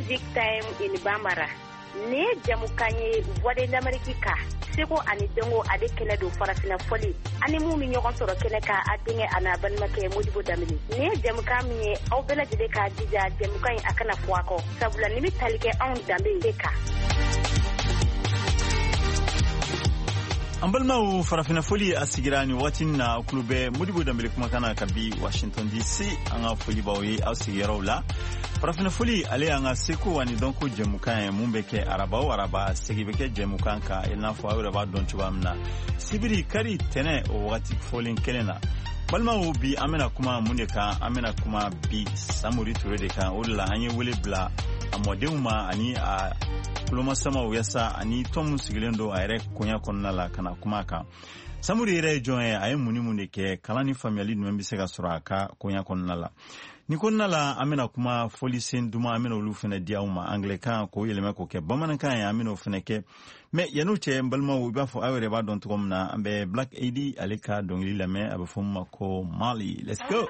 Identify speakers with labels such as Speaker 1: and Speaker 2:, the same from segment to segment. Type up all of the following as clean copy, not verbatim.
Speaker 1: Music Time in Bambara. Ne jamukanye voix de l'Amérique ka. Seko ani dongo ade kene do farafina foli. Ani mu mi ñogon soro kene ka adinge ana ban make Modibo Damini. Ne jamukam ye aw bela de ka dija jamukay akana fuako. Sabula nimi talike on dambe de ka.
Speaker 2: Ambalma farafina foli asigirani watin na klube Modibo Dambe kuma kana kabi Washington DC anga foli bawi asigiro la farafina foli ale anga seko wani donko jemukan mumbeke araba segibeke jemukan ka ina fo awra ba don tubamna sibiri kari tene o wati folin kelena balma bi amena kuma muneka amena kuma bi samuri turede kan ola anye wele bla amodewma ani a kuloma sama yasa ani tom sigilendo ayre konya konnala kana kuma ka samuri re joye ay muni ke kalani family no mbise ga suraka konya konnala ni konnala amena kuma folisen duma amena ulu fena diauma anglican ko yelema ko ke bamanan kan ya amena fena ke me yanu che balma wo ba fo awre ba don tomna ambe black ad alika dongli lame abafuma ko mali. Let's go.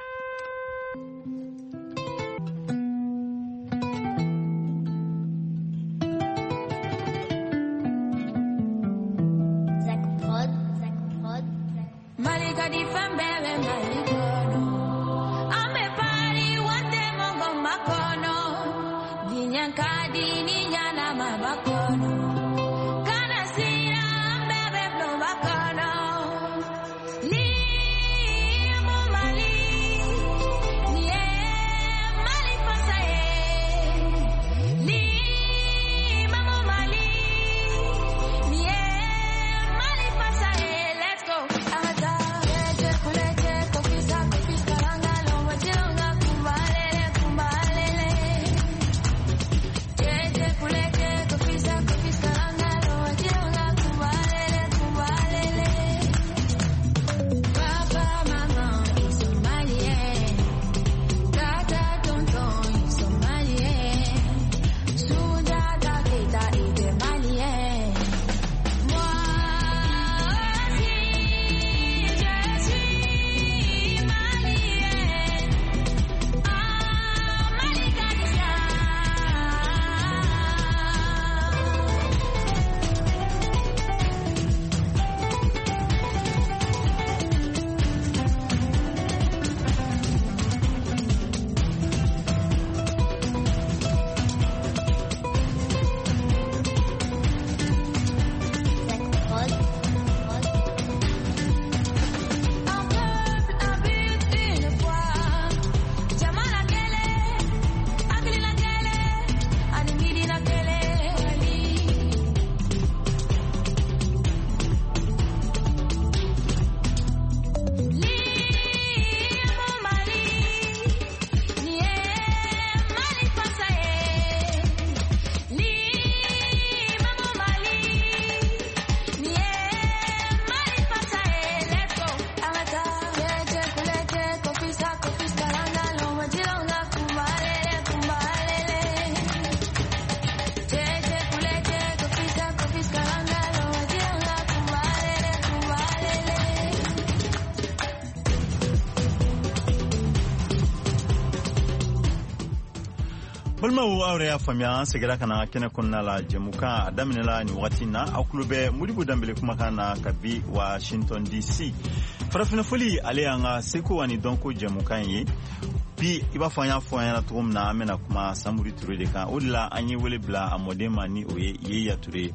Speaker 2: Balma wo awre ya famia segera kana kene konna la jemuka adaminela ni watina akulube Modibo Dambe kuma kana kabi Washington DC farafina foli ale anga seko wani donko jemuka yi bi iba fanya na tumna amena kuma samuri turede kan odla anyi wele bla amodema ni oye ye ya ture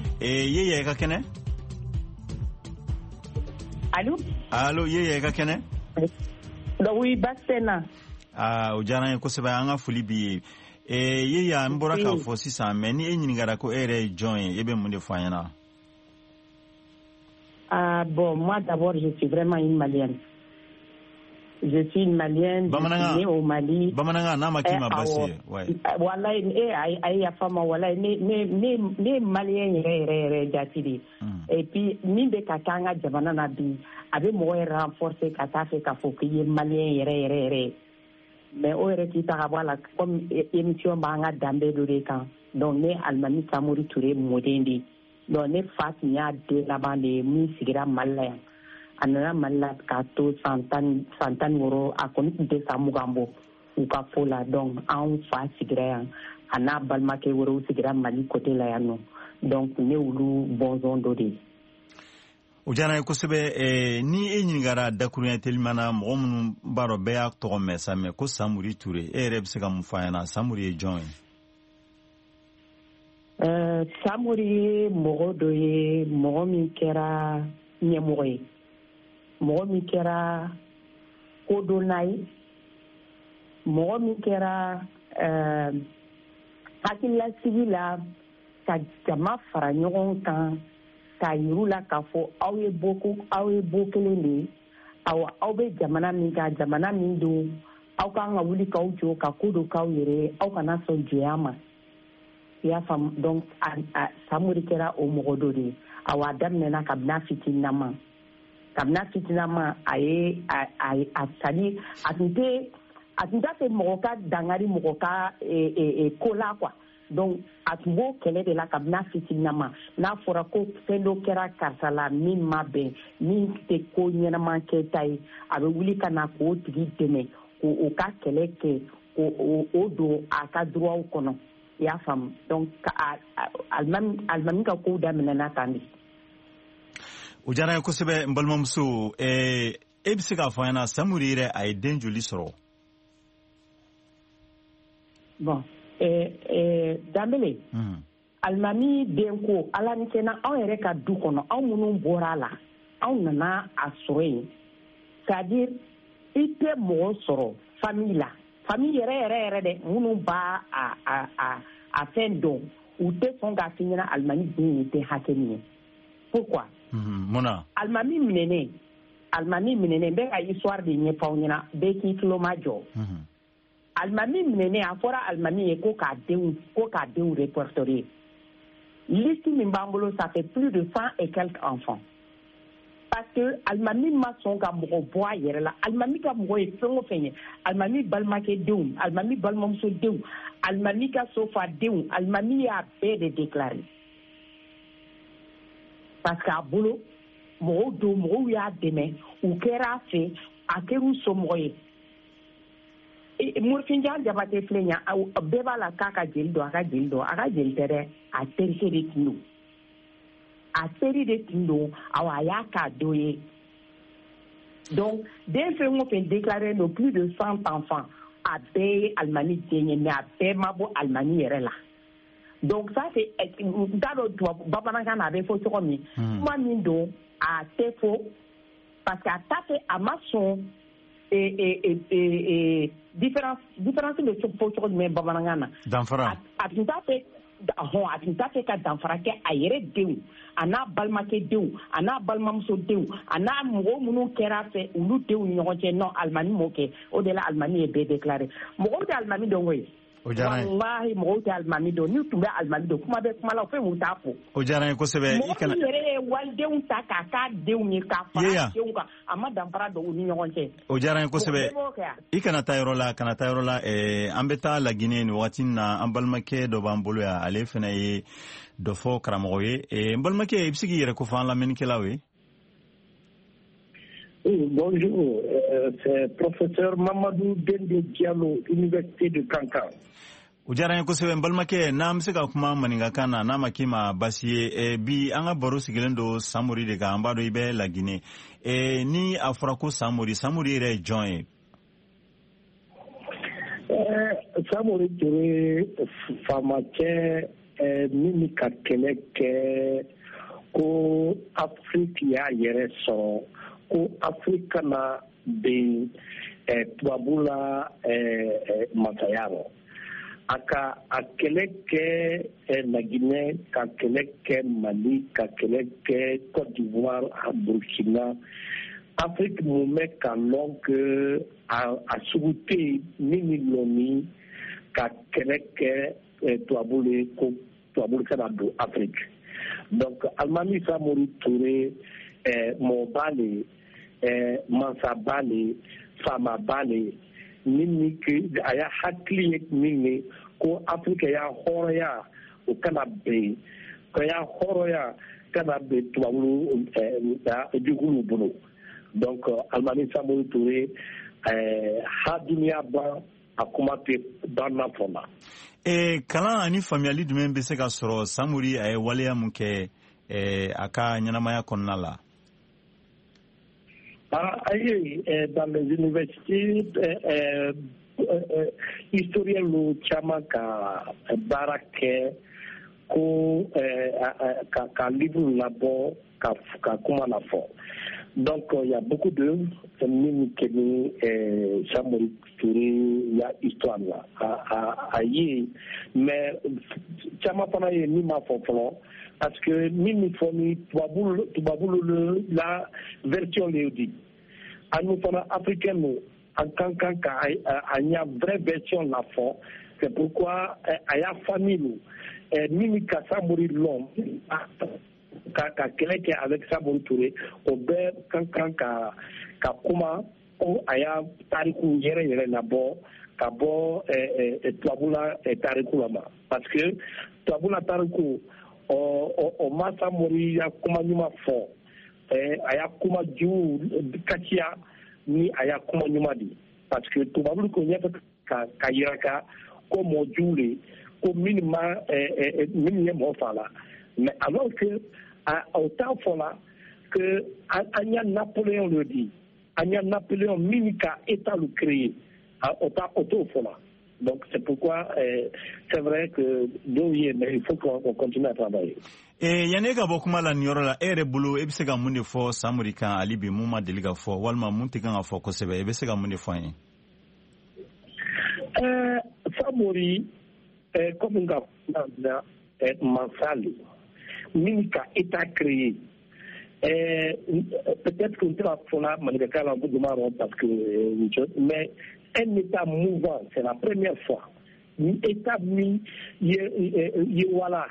Speaker 2: ye ka kene allo ye ka kene
Speaker 3: do wi basena
Speaker 2: ujana ko seba anga foli bi ye ya mbora ka fo sisa meni enyini gara ko ere join ebe munde fanyana.
Speaker 3: Bon, moi d'abord je suis vraiment une Malienne. Je suis une Malienne, née au Mali.
Speaker 2: Bamananga na makima basi.
Speaker 3: Wallahi ay fama wallahi ne Malien re jatidi. Et puis minde katanga jamana na bi abe mo renforcer katafe ka fo ki Malien re. Mais au récita voilà comme émission banga dambe kan donc ne almami samuri touré modendi donc ne fatnya de la bande mi sigira malaya anana malla ka to santan woro akon de samugambo u ka fo la donc an fa sigira yan a n'a balimakɛ wɛrɛw sigira Mali côté la yan nɔ donc ne olu bɔnsɔn dɔ de.
Speaker 2: O diyara n ye kosɛbɛ. Ni e ɲinigara dakuruɲɛ telima na mɔgɔ minnu b'a dɔn bɛɛ y'a tɔgɔ mɛn sa mɛ ko Samori Ture e yɛrɛ bɛ se ka mun fɔ a ɲɛna Samori ye jɔn ye?
Speaker 3: Samori ye mɔgɔ dɔ ye mɔgɔ min kɛra ɲɛmɔgɔ ye mɔgɔ min kɛra kodɔnna ye mɔgɔ min kɛra hakililasigi la ka jama fara ɲɔgɔn kan k'a yir'u la k'a fɔ aw ye bo kelen de ye aw bɛ jamana min kan jamana min don aw kan ka wuli k'aw jɔ ka ko dɔ k'aw yɛrɛ ye aw kana sɔn jɔnya ma i y'a faamu donc Samori kɛra o mɔgɔ dɔ de ye a daminɛna kabini fitinama a tun t'a fɛ mɔgɔ ka dangari mɔgɔ ka ko la quoi donc a tun b'o kɛlɛ de la kabini fitinama n'a fɔra ko fɛn dɔ kɛra karisa la min ma bɛn min tɛ ko ɲɛnama kɛ ta ye a bɛ wuli ka na k'o tigi dɛmɛ k'o ka kɛlɛ kɛ k'o don a ka droit kɔnɔ i y'a faamu donc alimami ka kow daminɛna tan de.
Speaker 2: O diyara n ye kosɛbɛ n balimamuso e bɛ se k'a fɔ an ɲɛna Samori yɛrɛ a ye den joli sɔrɔ?
Speaker 3: Bon Danbele alimami den ko ala ni kɛnɛ anw yɛrɛ ka du kɔnɔ anw minnu bɔra a la anw nana a sɔrɔ yen c'est-à-dire i tɛ mɔgɔ sɔrɔ famille la famille yɛrɛ dɛ minnu b'a a fɛn dɔn u tɛ sɔn k'a f'i ɲɛna alimami den ye tɛ hakɛ min ye pourquoi?
Speaker 2: Munna?
Speaker 3: Alimami minɛnen n bɛ ka histoire de ɲɛfɔ aw ɲɛna bɛɛ k'i tulo ma jɔ. Alimami minɛnen a fɔra alimami ye ko k'a denw répertorier liste min b'an bolo ça fait plus de 100 et quelques enfants parce que alimami ma sɔn ka mɔgɔ bɔ a yɛrɛ la alimami ka mɔgɔ ye fɛn o fɛn ye alimami balimakɛ denw alimami balimamuso denw alimami ka sofa denw alimami y'a bɛɛ de déclaré parce que a bolo mɔgɔw y'a dɛmɛ u kɛra a fɛ a kɛr'u somɔgɔ ye. Morifinjan Jabate filɛ ɲɛ bɛɛ b'a la k'a ka jeli dɔn a ka jeli tɛ dɛ a terikɛ de tun don a teri de tun don a y'a k'a dɔ ye donc den fɛn o fɛn déclaré don plus de 100 enfants a bɛɛ ye alimami den ye mais a bɛɛ ma bɔ alimami yɛrɛ la donc ça c'est n t'a dɔn bamanankan na a bɛ fɔ cogo min kuma min don a tɛ fɔ parce que a t'a fɛ a ma sɔn différence bɛ fɔ cogo jumɛn bamanankan na
Speaker 2: danfara
Speaker 3: a tun t'a fɛ ka danfara kɛ a yɛrɛ denw a n'a balimakɛ denw a n'a balimamuso denw a n'a mɔgɔw minnu kɛra a fɛ olu denw ni ɲɔgɔn cɛ non alimami m'o kɛ o de la alimami ye bɛɛ déclaré mɔgɔw tɛ alimami dɔn koyi wallahi mɔgɔw tɛ alimami dɔn n'u tun bɛ alimami dɔn kuma bɛ kuma la o fɛn mun t'a fɔ
Speaker 2: o diyara n ye kosɛbɛ
Speaker 3: mɔgɔ min yɛrɛ ye walidenw ta k'a k'a denw ye k'a fara denw kan a ma danfara dɔn u ni ɲɔgɔn cɛ
Speaker 2: o diyara n ye kosɛbɛ i kana taa yɔrɔ la an bɛ taa Laginɛ nin wagati na an balimakɛ dɔ b'an bolo yan ale fana ye dɔ fɔ karamɔgɔ ye n balimakɛ i bɛ se k'i yɛrɛ ko fɔ an lamɛnnikɛlaw ye?
Speaker 4: Oui, bonjour, c'est professeur Mamadou Dende Diallo, Université de Kankan.
Speaker 2: O diyara n ye kosɛbɛ n balimakɛ n'an bɛ se ka kuma maninkakan na n'a ma k'i ma baasi ye bi an ka baro sigilen don Samori de kan an b'a dɔn i bɛ Laginɛ ni a fɔra ko Samori yɛrɛ ye jɔn ye?
Speaker 4: Samori tun ye faamacɛ min ka kɛlɛ kɛ ko Afiriki y'a yɛrɛ sɔrɔ ko Afiriki kana ben tubabu la masaya rɔ. A kɛlɛ kɛ Laginɛ ka kɛlɛ kɛ Mali ka kɛlɛ kɛ Côte d'Ivoire a Burkina Afrique mun bɛ ka lɔn que a sugu tɛ yen min ni lɔnni ka kɛlɛ kɛ tubabu le ko tubabu kana don Afrique donc alimami Samori Ture mɔgɔba le mansaba le faamaba le min a y'a hakili ye min ye ko Afrique y'a hɔrɔnya o kana bɛn ko y'a hɔrɔnya kana bɛn tubabu juguw bolo donc alimami Samori Ture ha duniya ban a kuma tɛ banna fɔ la.
Speaker 2: Kalan ani faamuyali jumɛn bɛ se ka sɔrɔ Samori a ye waleya mun kɛ a ka ɲɛnamaya kɔnɔna la?
Speaker 4: Ayi, dans les universités historiens caman ka baara kɛ ko ka livre labɔ ka kuma la fɔ. Donc il y a beaucoup de min kɛ ni Samori Touré ya histoire la a ye, mais caman fana ye min ma fɔ fɔlɔ. Parce que min fɔ ni tubabu la version le di. Anu fana africain nous en tant qu'un vraie version la fɔ. C'est pourquoi a ya famille nous min ka Samori l'homme ka kɛlɛ kɛ avec Samori Touré o bɛɛ kan ka kuma ko a y'a tariku yɛrɛ labɔ ka bɔ tubabula tariku la ma. Parce que tubabula tariku o ma Samori ya kuma ɲuman fɔ, a y'a kuma jugu kasiya ni a y'a kuma ɲuman di. Parce que tubabulu ko ɲɛfɛ ka yira ka ko mɔɔ jugu le ko min ye mɔɔ fa la. Mais alors que au temps fɔla que an y'a Napoléon le dit, an y'a Napoléon min ka état le créer, au t'o fɔla. Donc c'est pourquoi c'est vrai que mais il faut qu'on continue à travailler.
Speaker 2: Yani ka bɔ kuma la nin yɔrɔ la, e yɛrɛ bolo e bɛ se ka mun de fɔ Samori kan hali bi mun ma deli ka fɔ walima mun tɛ kan ka fɔ kosɛbɛ, e bɛ se ka mun de fɔ an ye?
Speaker 4: Samori comme n ka Mansali min ka état créé, peut-être qu'on t'a fait la manigaka la Boudoumaro parce que mais un état mouvant, c'est la première fois. Un état mi voilà,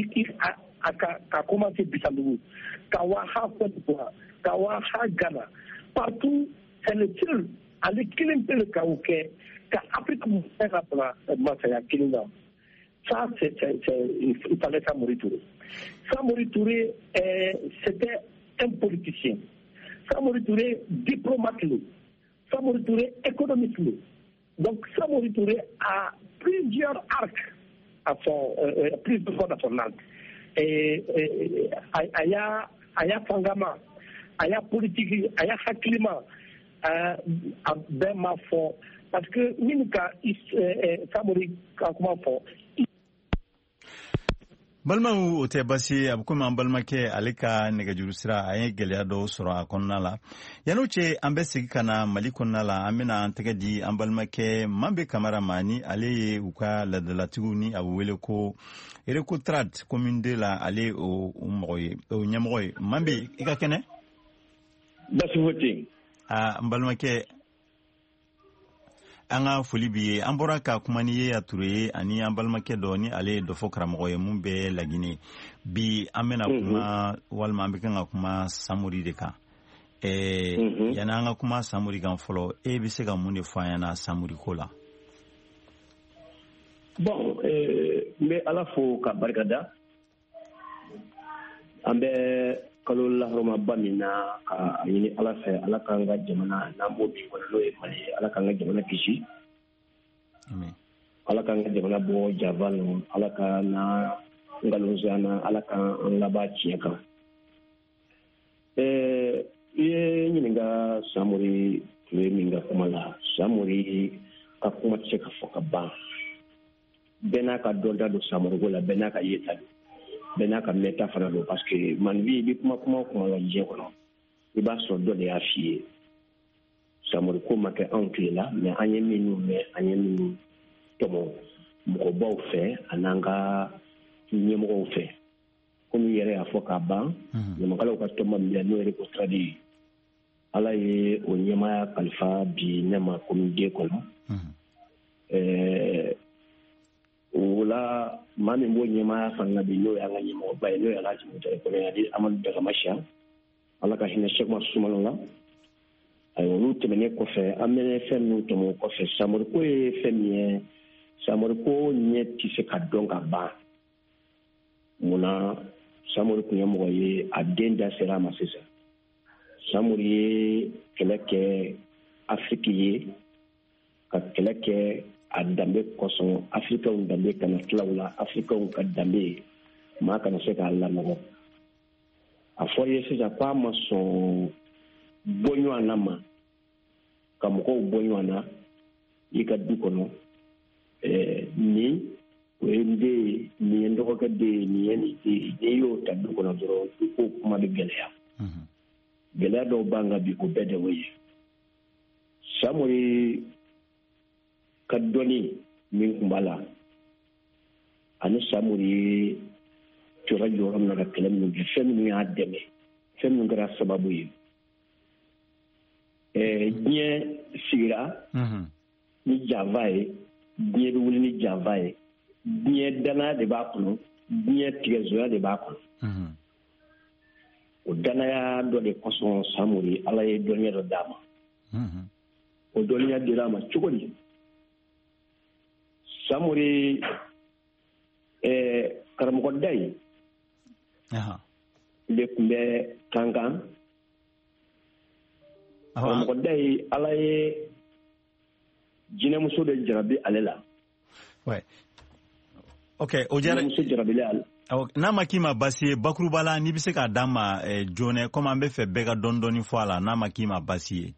Speaker 4: a commencé Bissau, Kawaha Côte-d'Ivoire, Kawaha Ghana, partout c'est le seul à l'équilibre le Kaouké, qu'Afrique moussera pour la Masaya Kilinga. Ça, il fallait Samori Touré. Samori Touré, c'était un politicien. Samori Touré, diplomate. Samori Touré, économiste. Donc, Samori Touré a plusieurs arcs à son, plusieurs à son arc. Aya Fangama, Aya politique, Aya Hakilima, Ben Mafo. Parce que, Minka, Samori, comment fort.
Speaker 2: Balimaw o tɛ basi ye, a bɛ komi an balimakɛ ale ka nɛgɛjuru sira a ye gɛlɛya dɔw sɔrɔ a kɔnɔna la. Yan'o cɛ an bɛ segin ka na Mali kɔnɔna la, an bɛna an tɛgɛ di an balimakɛ Mambe Kamara ma ni ale ye u ka ladalatigiw ni a bɛ wele ko Erekotrad commune 2 la, ale o mɔgɔ ye, o ɲɛmɔgɔ ye. Mambe, i ka kɛnɛ?
Speaker 5: Basi foyi tɛ.
Speaker 2: An balimakɛ, an ka foli b'i ye. An bɔra ka kuma ni Yaya Ture ye ani an balimakɛ dɔ ni ale ye dɔ fɔ karamɔgɔ ye mun bɛ Laginɛ. Bi an bɛna kuma walima an bɛ kan ka kuma Samori de kan. Yani an ka kuma Samori kan fɔlɔ, e bɛ se ka mun de fɔ an ɲɛna Samori ko la?
Speaker 5: Bon, n bɛ Ala fo ka barikada. An bɛ kalo lahɔrɔmaba min na a ɲini Ala fɛ, Ala k'an ka jamana n'an b'o bi kɔnɔ n'o ye Mali ye, Ala k'an ka jamana kisi. Ala k'an ka jamana bɔ jaba la, Ala ka na ngalonzaya na, Ala k'an laban tiɲɛ kan. I ye ɲininka Samori Ture min ka kuma la. Samori ka kuma tɛ se ka fɔ ka ban. Bɛɛ n'a ka dɔnta don Samori ko la, bɛɛ n'a ka yeta don. Bɛɛ n'a ka mɛta fana don parce que Mali i bɛ kuma la diɲɛ kɔnɔ, i b'a sɔrɔ dɔ de y'a f'i ye. Samori ko ma kɛ anw tile la, mais an ye minnu mɛn, an ye minnu tɔmɔ mɔgɔbaw fɛ an'an ka ɲɛmɔgɔw fɛ. Komi i yɛrɛ y'a fɔ k'a ban, ɲamakalaw ka tɔmɔ min bɛ n'o ye Erekotrad ye. Ala ye o ɲɛmaya kalifa bi ne ma commune 2 kɔnɔ. O la maa min b'o ɲɛmaya fana bi n'o y'an ka ɲɛmɔgɔba ye, n'o ye Alhaji Mutare Kɔnɛ Amadu Dagamasiya, Ala ka hinɛ Sɛki Umaru Sumano la. Ayiwa, olu tɛmɛnen kɔfɛ an bɛ fɛn minnu tɔmɔ kɔfɛ, Samori ko ye fɛn min ye, Samori ko ɲɛ tɛ se ka dɔn ka ban. Munna Samori tun ye mɔgɔ ye a den da sera a ma sisan. Samori ye kɛlɛ kɛ Afiriki ye, ka kɛlɛ kɛ a danbe kosɔn africain danbe kana tila o la africain ka danbe maa kana se k'a lanɔgɔ a fɔ ye sisan k'a ma sɔn bɔ ɲɔgɔn na ma ka mɔgɔw bɔ ɲɔgɔn na i ka du kɔnɔ nin o ye n den ye nin ye n dɔgɔkɛ den ye nin ye nin den ye n'i y'o ta du kɔnɔ dɔrɔn i k'o kuma bɛ gɛlɛya gɛlɛya dɔw b'an kan bi o bɛɛ de y'o ye Samori ka dɔnni min tun b'a la ani Samori ye jɔra jɔyɔrɔ min na ka kɛlɛ minnu kɛ fɛn minnu y'a dɛmɛ fɛn minnu kɛra sababu ye diɲɛ sigira ni janfa ye diɲɛ bɛ wuli ni janfa ye diɲɛ danaya de b'a kɔnɔ diɲɛ tigɛzoya de b'a kɔnɔ o danaya dɔ de kosɔn Samori Ala ye dɔnniya dɔ d'a ma o dɔnniya dira a ma cogo di Samori karamɔgɔ Dayi de tun bɛ Kankan karamɔgɔ Dayi Ala ye jinɛmuso de jarabi ale la
Speaker 2: o diyara
Speaker 5: jinɛmuso jarabili ale
Speaker 2: n'a ma k'i ma basi ye bakuruba la n'i bɛ se k'a d'an ma joona komi an bɛ fɛ bɛɛ ka dɔɔni fɔ a la n'a ma k'i ma basi ye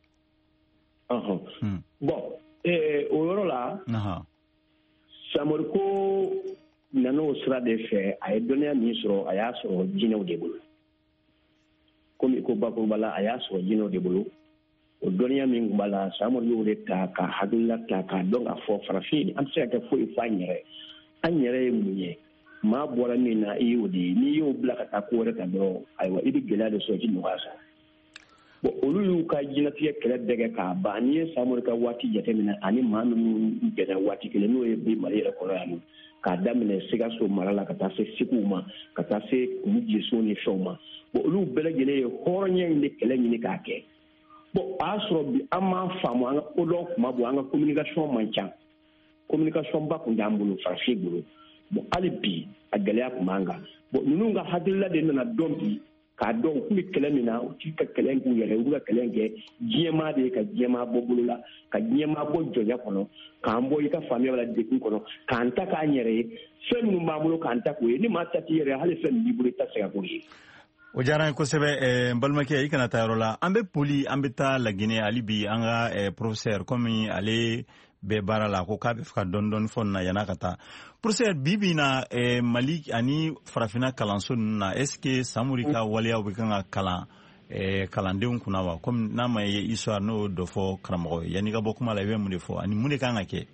Speaker 5: bon o yɔrɔ la Samori ko nana o sira de fɛ a ye dɔnniya min sɔrɔ a y'a sɔrɔ jinɛw de bolo komi ko bakuruba la a y'a sɔrɔ jinɛw de bolo o dɔnniya min tun b'a la Samori y'o de ta ka hakilila ta k'a dɔn k'a fɔ farafin an tɛ se ka kɛ foyi f'a ɲɛrɛ an yɛrɛ ye mun ye maa bɔra min na i y'o de ye n'i y'o bila ka taa ko wɛrɛ kan dɔrɔn ayiwa i bɛ gɛlɛya de sɔrɔ i tɛ nɔgɔya sɔrɔ bon olu y'u ka jinɛtigɛ kɛlɛ bɛɛ kɛ k'a ban n'i ye Samori ka waati jateminɛ ani maa minnu bɛnna waati kelen n'o ye bi Mali yɛrɛ kɔnɔ yan k'a daminɛ Sikaso mara la ka taa se Segu ma ka taa se Kulu Jeso ni fɛnw ma bon olu bɛɛ lajɛlen ye hɔrɔnya in de kɛlɛ ɲini k'a kɛ bon a y'a sɔrɔ bi an m'a faamu an ka kodɔn kuma bɔ an ka communication man ca communication ba tun t'an bolo farafin bolo bon hali bi a gɛlɛya tun b'an kan bon ninnu ka hakilila de nana dɔn bi k'a dɔn u tun bɛ kɛlɛ min na u t'i ka kɛlɛ k'u yɛrɛ u bɛ ka kɛlɛ kɛ diɲɛmaa de ye ka diɲɛmaa bɔ bolo la ka diɲɛmaa bɔ jɔnya kɔnɔ k'an bɔ i ka faamuya la degun kɔnɔ k'an ta k'an yɛrɛ ye fɛn minnu b'an bolo k'an ta k'o ye ni maa ta t'i yɛrɛ hali fɛn min b'i bolo i ta se ka k'o ye.
Speaker 2: O diyara n ye kosɛbɛ n balimakɛ i kana taa yɔrɔ la an bɛ poli an bɛ taa Laginɛ hali bi an ka professeur komi ale bɛɛ baara la ko k'a bɛ fɛ ka dɔɔni fɔ nin na yan'a ka taa professeur bi na Mali ani farafinna kalanso ninnu na est ce que Samori ka waleyaw bɛ kan ka kalan kalandenw kunna wa komi n'a ma ye histoire n'o dɔ fɔ karamɔgɔ ye yanni ka bɔ kuma la i bɛ mun de fɔ ani mun de kan ka kɛ.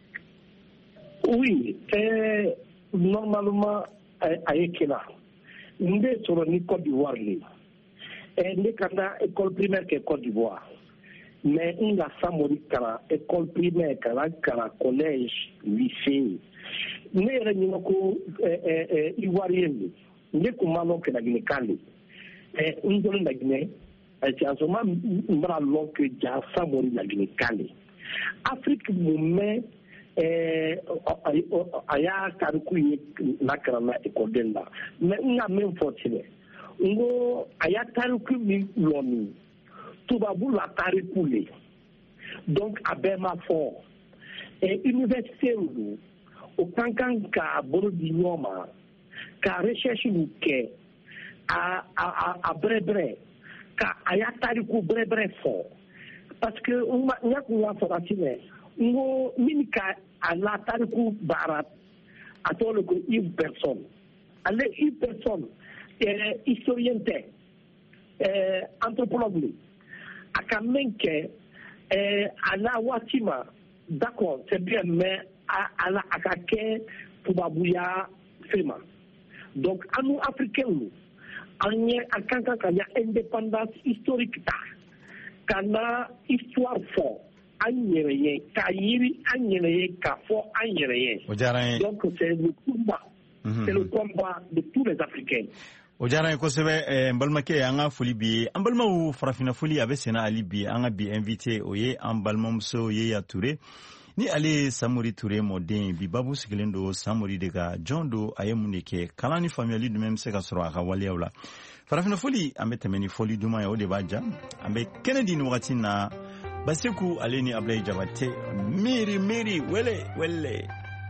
Speaker 4: Oui, normalement a ye kɛla n bɛ sɔrɔ ni Côte d'Ivoire le ne ka taa école primaire kɛ Côte d'Ivoire mais n ka Samori kalan école primaire kalan collège lycée ne yɛrɛ ɲinɛ ko Ivoirien de ne tun b'a lɔn kɛ Laginɛkan de n dɔnni Laginɛ en ce moment n b'a lɔn que ja Samori Laginɛkan de Afrique mun mɛn a y'a tariku ye lakaran na ekɔliden la mais n ka min fɔ ti dɛ n ko a y'a tariku min lɔmi tubabu la tariku le donc a bɛɛ ma fɔ université don o kan ka bolo di ɲɔgɔn ma ka recherche min kɛ a bɛrɛbɛrɛ ka a y'a tariku bɛrɛbɛrɛ fɔ parce que n y'a kun y'a fɔ ka ti dɛ n ko min ka a la tariku baara a tɔgɔ de ko une personne ale une personne historien tɛ anthropologue a ka min kɛ a la waati ma d'accord c'est bien mais a ka kɛ tubabuya fɛn ma donc an nu africain an ye an kan ka ya indépendance historique ta ka na histoire fɔ an yɛrɛ ye k'a yiri an yɛrɛ ye k'a fɔ an yɛrɛ ye donc c'est le combat c'est le combat de tous les Africains.
Speaker 2: O diyara n ye kosɛbɛ n balimakɛ an ka foli b'i ye an balimaw farafinna foli a bɛ senna hali bi an ka bi invité o ye an balimamuso Yeya Ture ni ale ye Samori Ture mɔden ye bi babu sigilen don Samori de ka jɔn don a ye mun de kɛ kalan ni faamuyali jumɛn bɛ se ka sɔrɔ a ka waleyaw la farafinna foli an bɛ tɛmɛ ni foli duman ye o de b'a ja an bɛ kɛnɛ di nin wagati na Basiku aleni Ablay Jabate miri wele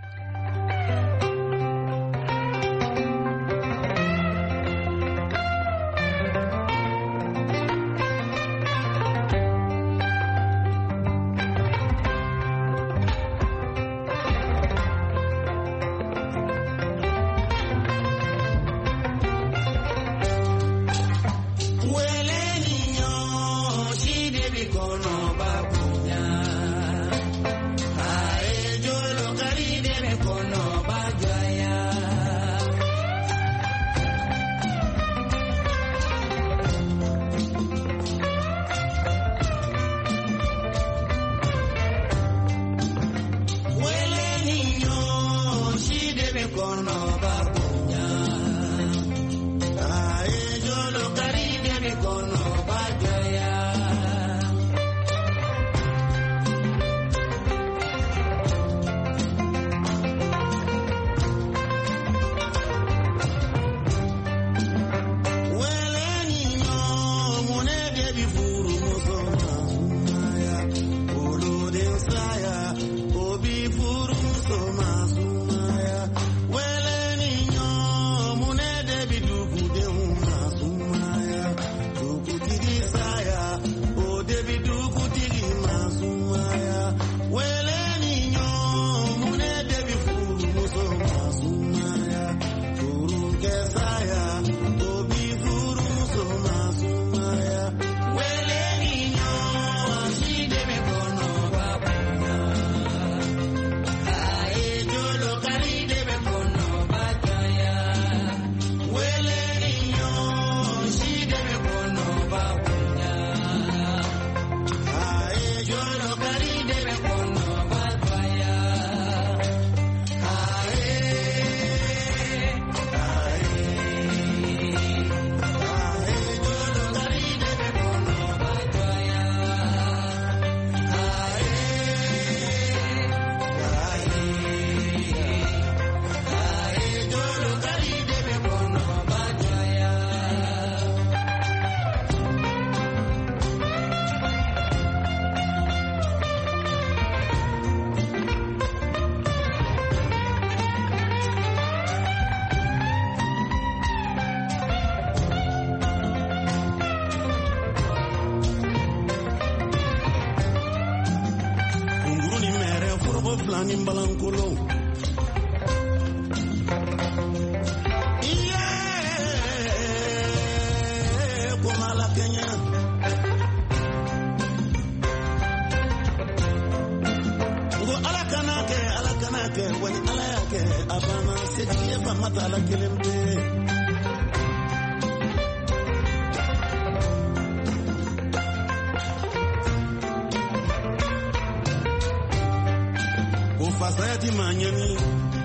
Speaker 6: Fasayati manyani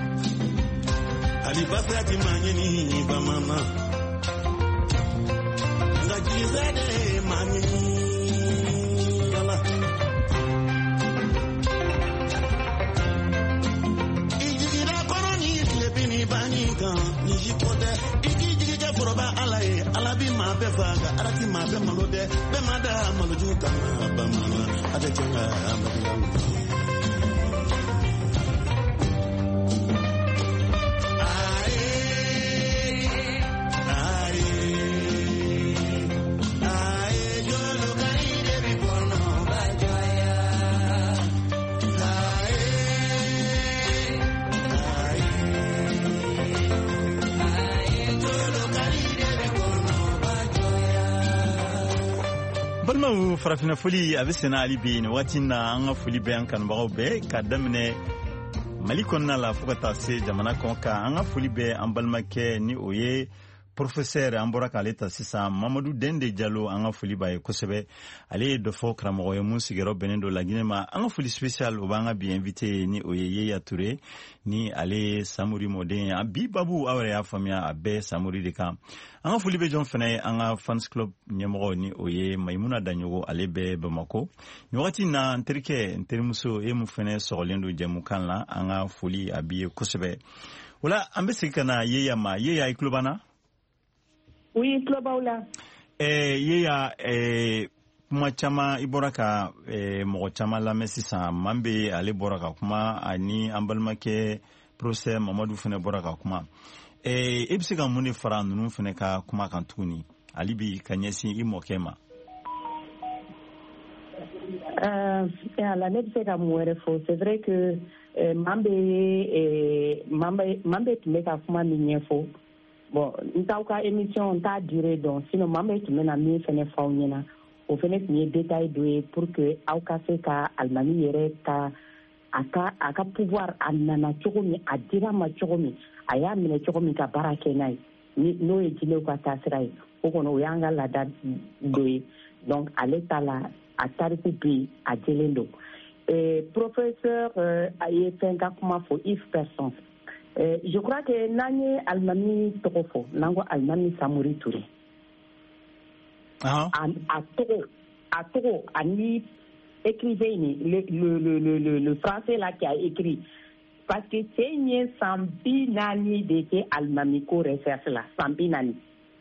Speaker 6: Ali basayati manyani ba mama Ngajizade manyani Yala Ijigira koroni Slepini banika Nijikote Ijigira foroba alaye Alabi ma befaga Arati ma be malode Be mada malujuka Ba mama Adechenga Amadila
Speaker 2: balma farafina foli abisena ali bi ni watina anga foli be an kan bago be ka damne mali konna la fukata se jamana konka anga foli be an balma ke ni oye professeur ambora kaleta sisa Mamadou Dende Diallo anga foli baye kosebe ale de fo kramo ye musigero benendo la ginema anga foli spécial obanga bi invité ni oye ya Touré ni ale Samuri Modé abi babu awre ya famia abe Samuri de kam anga foli be jon fene anga fans club nyemro ni oye Maimouna Danyogo ale be Bamako ni wakati na nterike nterimuso e mu fene sorolendo jemu kanla anga foli abi kosebe wala ambe sikana yeya ma yeya iklubana.
Speaker 3: Oui, Klobaula.
Speaker 2: Yeya kuma chama iboraka mo chama la mesisa mambe ale boraka kuma ani ambalmake procès Mamadou fene boraka kuma ibsiga muni fara nunu fene ka kuma kan tuni alibi kanyesi imokema
Speaker 3: la nebsega muere fo c'est vrai que mambe tumeka kuma minyefo bon ntauka émission ta duré donc sinon mambe tumena mi fene fawnina o fene ni détail de pour que auka se ka almami yere ka aka pouvoir anana chokomi adira ma chokomi aya mine chokomi ka barake nai ni no e jile ko tasrai o kono yanga la da doy donc aleta la atariku bi ajelendo professeur aye penka kuma for if person je crois que nanye almami tokofo nango almami Samori Touré a Togo ani écrivain le français là qui a écrit parce que c'est une sambi nani de ke almami ko recherche là sambi nani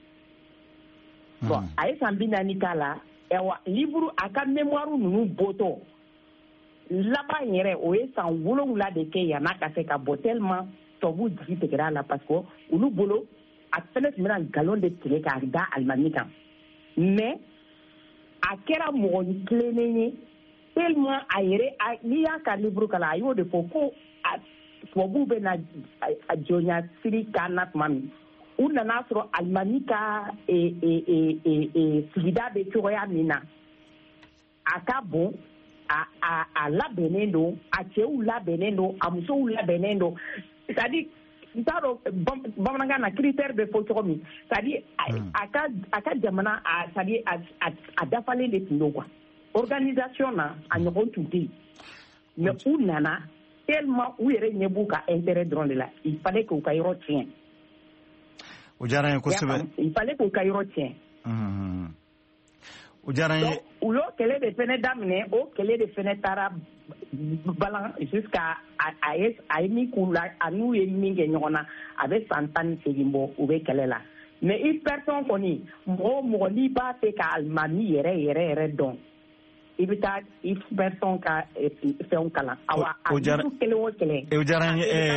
Speaker 3: bon aye sambi nani kala ewa livre aka mémoire nunu boto laba yere o ye san wolonwula de ke yana ka se ka bɔ tellement tɔbu jigi tigɛra la parce que olu bolo a fɛnɛ tun bɛna nkalon de tigɛ k'a da alimami kan mais a kɛra mɔgɔ tilennen ye tellement a yɛrɛ n'i y'a ka livre kalan a y'o de fɔ ko tubabuw bɛ na a jɔnya siri kan na tuma min u nana sɔrɔ alimami ka sigida bɛ cogoya min na a ka bon a labɛnnen don a cɛw labɛnnen don a musow labɛnnen don c'est-à-dire n t'a dɔn bamanankan na critère bɛ fɔ cogo min c'est-à-dire a ka jamana c'est-à-dire a dafalen de tun don quoi organisation na a ɲɔgɔn tun tɛ yen mais u nana tellement u yɛrɛ ɲɛ b'u ka intérêt dɔrɔn de la il fallait k'u ka yɔrɔ tiɲɛ.
Speaker 2: o diyara n ye kosɛbɛ.
Speaker 3: il fallait k'u ka yɔrɔ tiɲɛ.
Speaker 2: o diyara n ye.
Speaker 3: donc u y'o kɛlɛ de fɛnɛ daminɛ o kɛlɛ de fɛnɛ taara balan jusqu'à a ye min k'u la a n'u ye min kɛ ɲɔgɔn na a bɛ san 18 bɔ u bɛ kɛlɛ la mais i personne kɔni mɔgɔ o mɔgɔ n'i b'a fɛ ka alimami yɛrɛ dɔn i bɛ taa i personne ka fɛnw kalan.
Speaker 2: o diyara n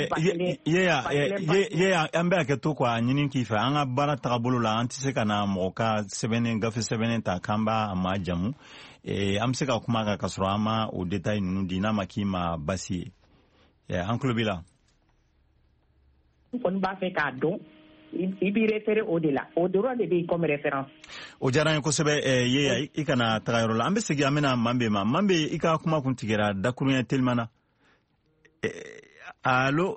Speaker 2: ye an bɛ hakɛ to quoi ɲini k'i fɛ an ka baara tagabolo la an tɛ se ka na mɔgɔ ka gafe sɛbɛnnen ta k'an b'a ma jamu an bɛ se ka kuma kan ka sɔrɔ an ma o détail ninnu di n'a ma k'i ma basi ye an tulo b'i la.
Speaker 3: n kɔni b'a fɛ k'a dɔn i b'i référé o de la o dɔrɔn de bɛ yen comme référence. o
Speaker 2: diyara n ye kosɛbɛ ye i kana taga yɔrɔ la an bɛ segin an bɛna Mambe i ka kuma kun tigɛra dakuruɲɛ teliman na allo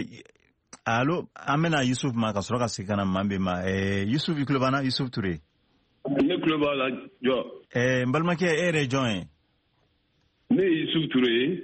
Speaker 2: an bɛna Yusuf ma ka sɔrɔ ka segin ka na Mambe ma Yusuf i tulo b'an na Yusuf Touré.
Speaker 7: ne tulo b'a la jɔ.
Speaker 2: n balimakɛ e yɛrɛ ye jɔn ye.
Speaker 7: ne ye Yusuf Touré ye.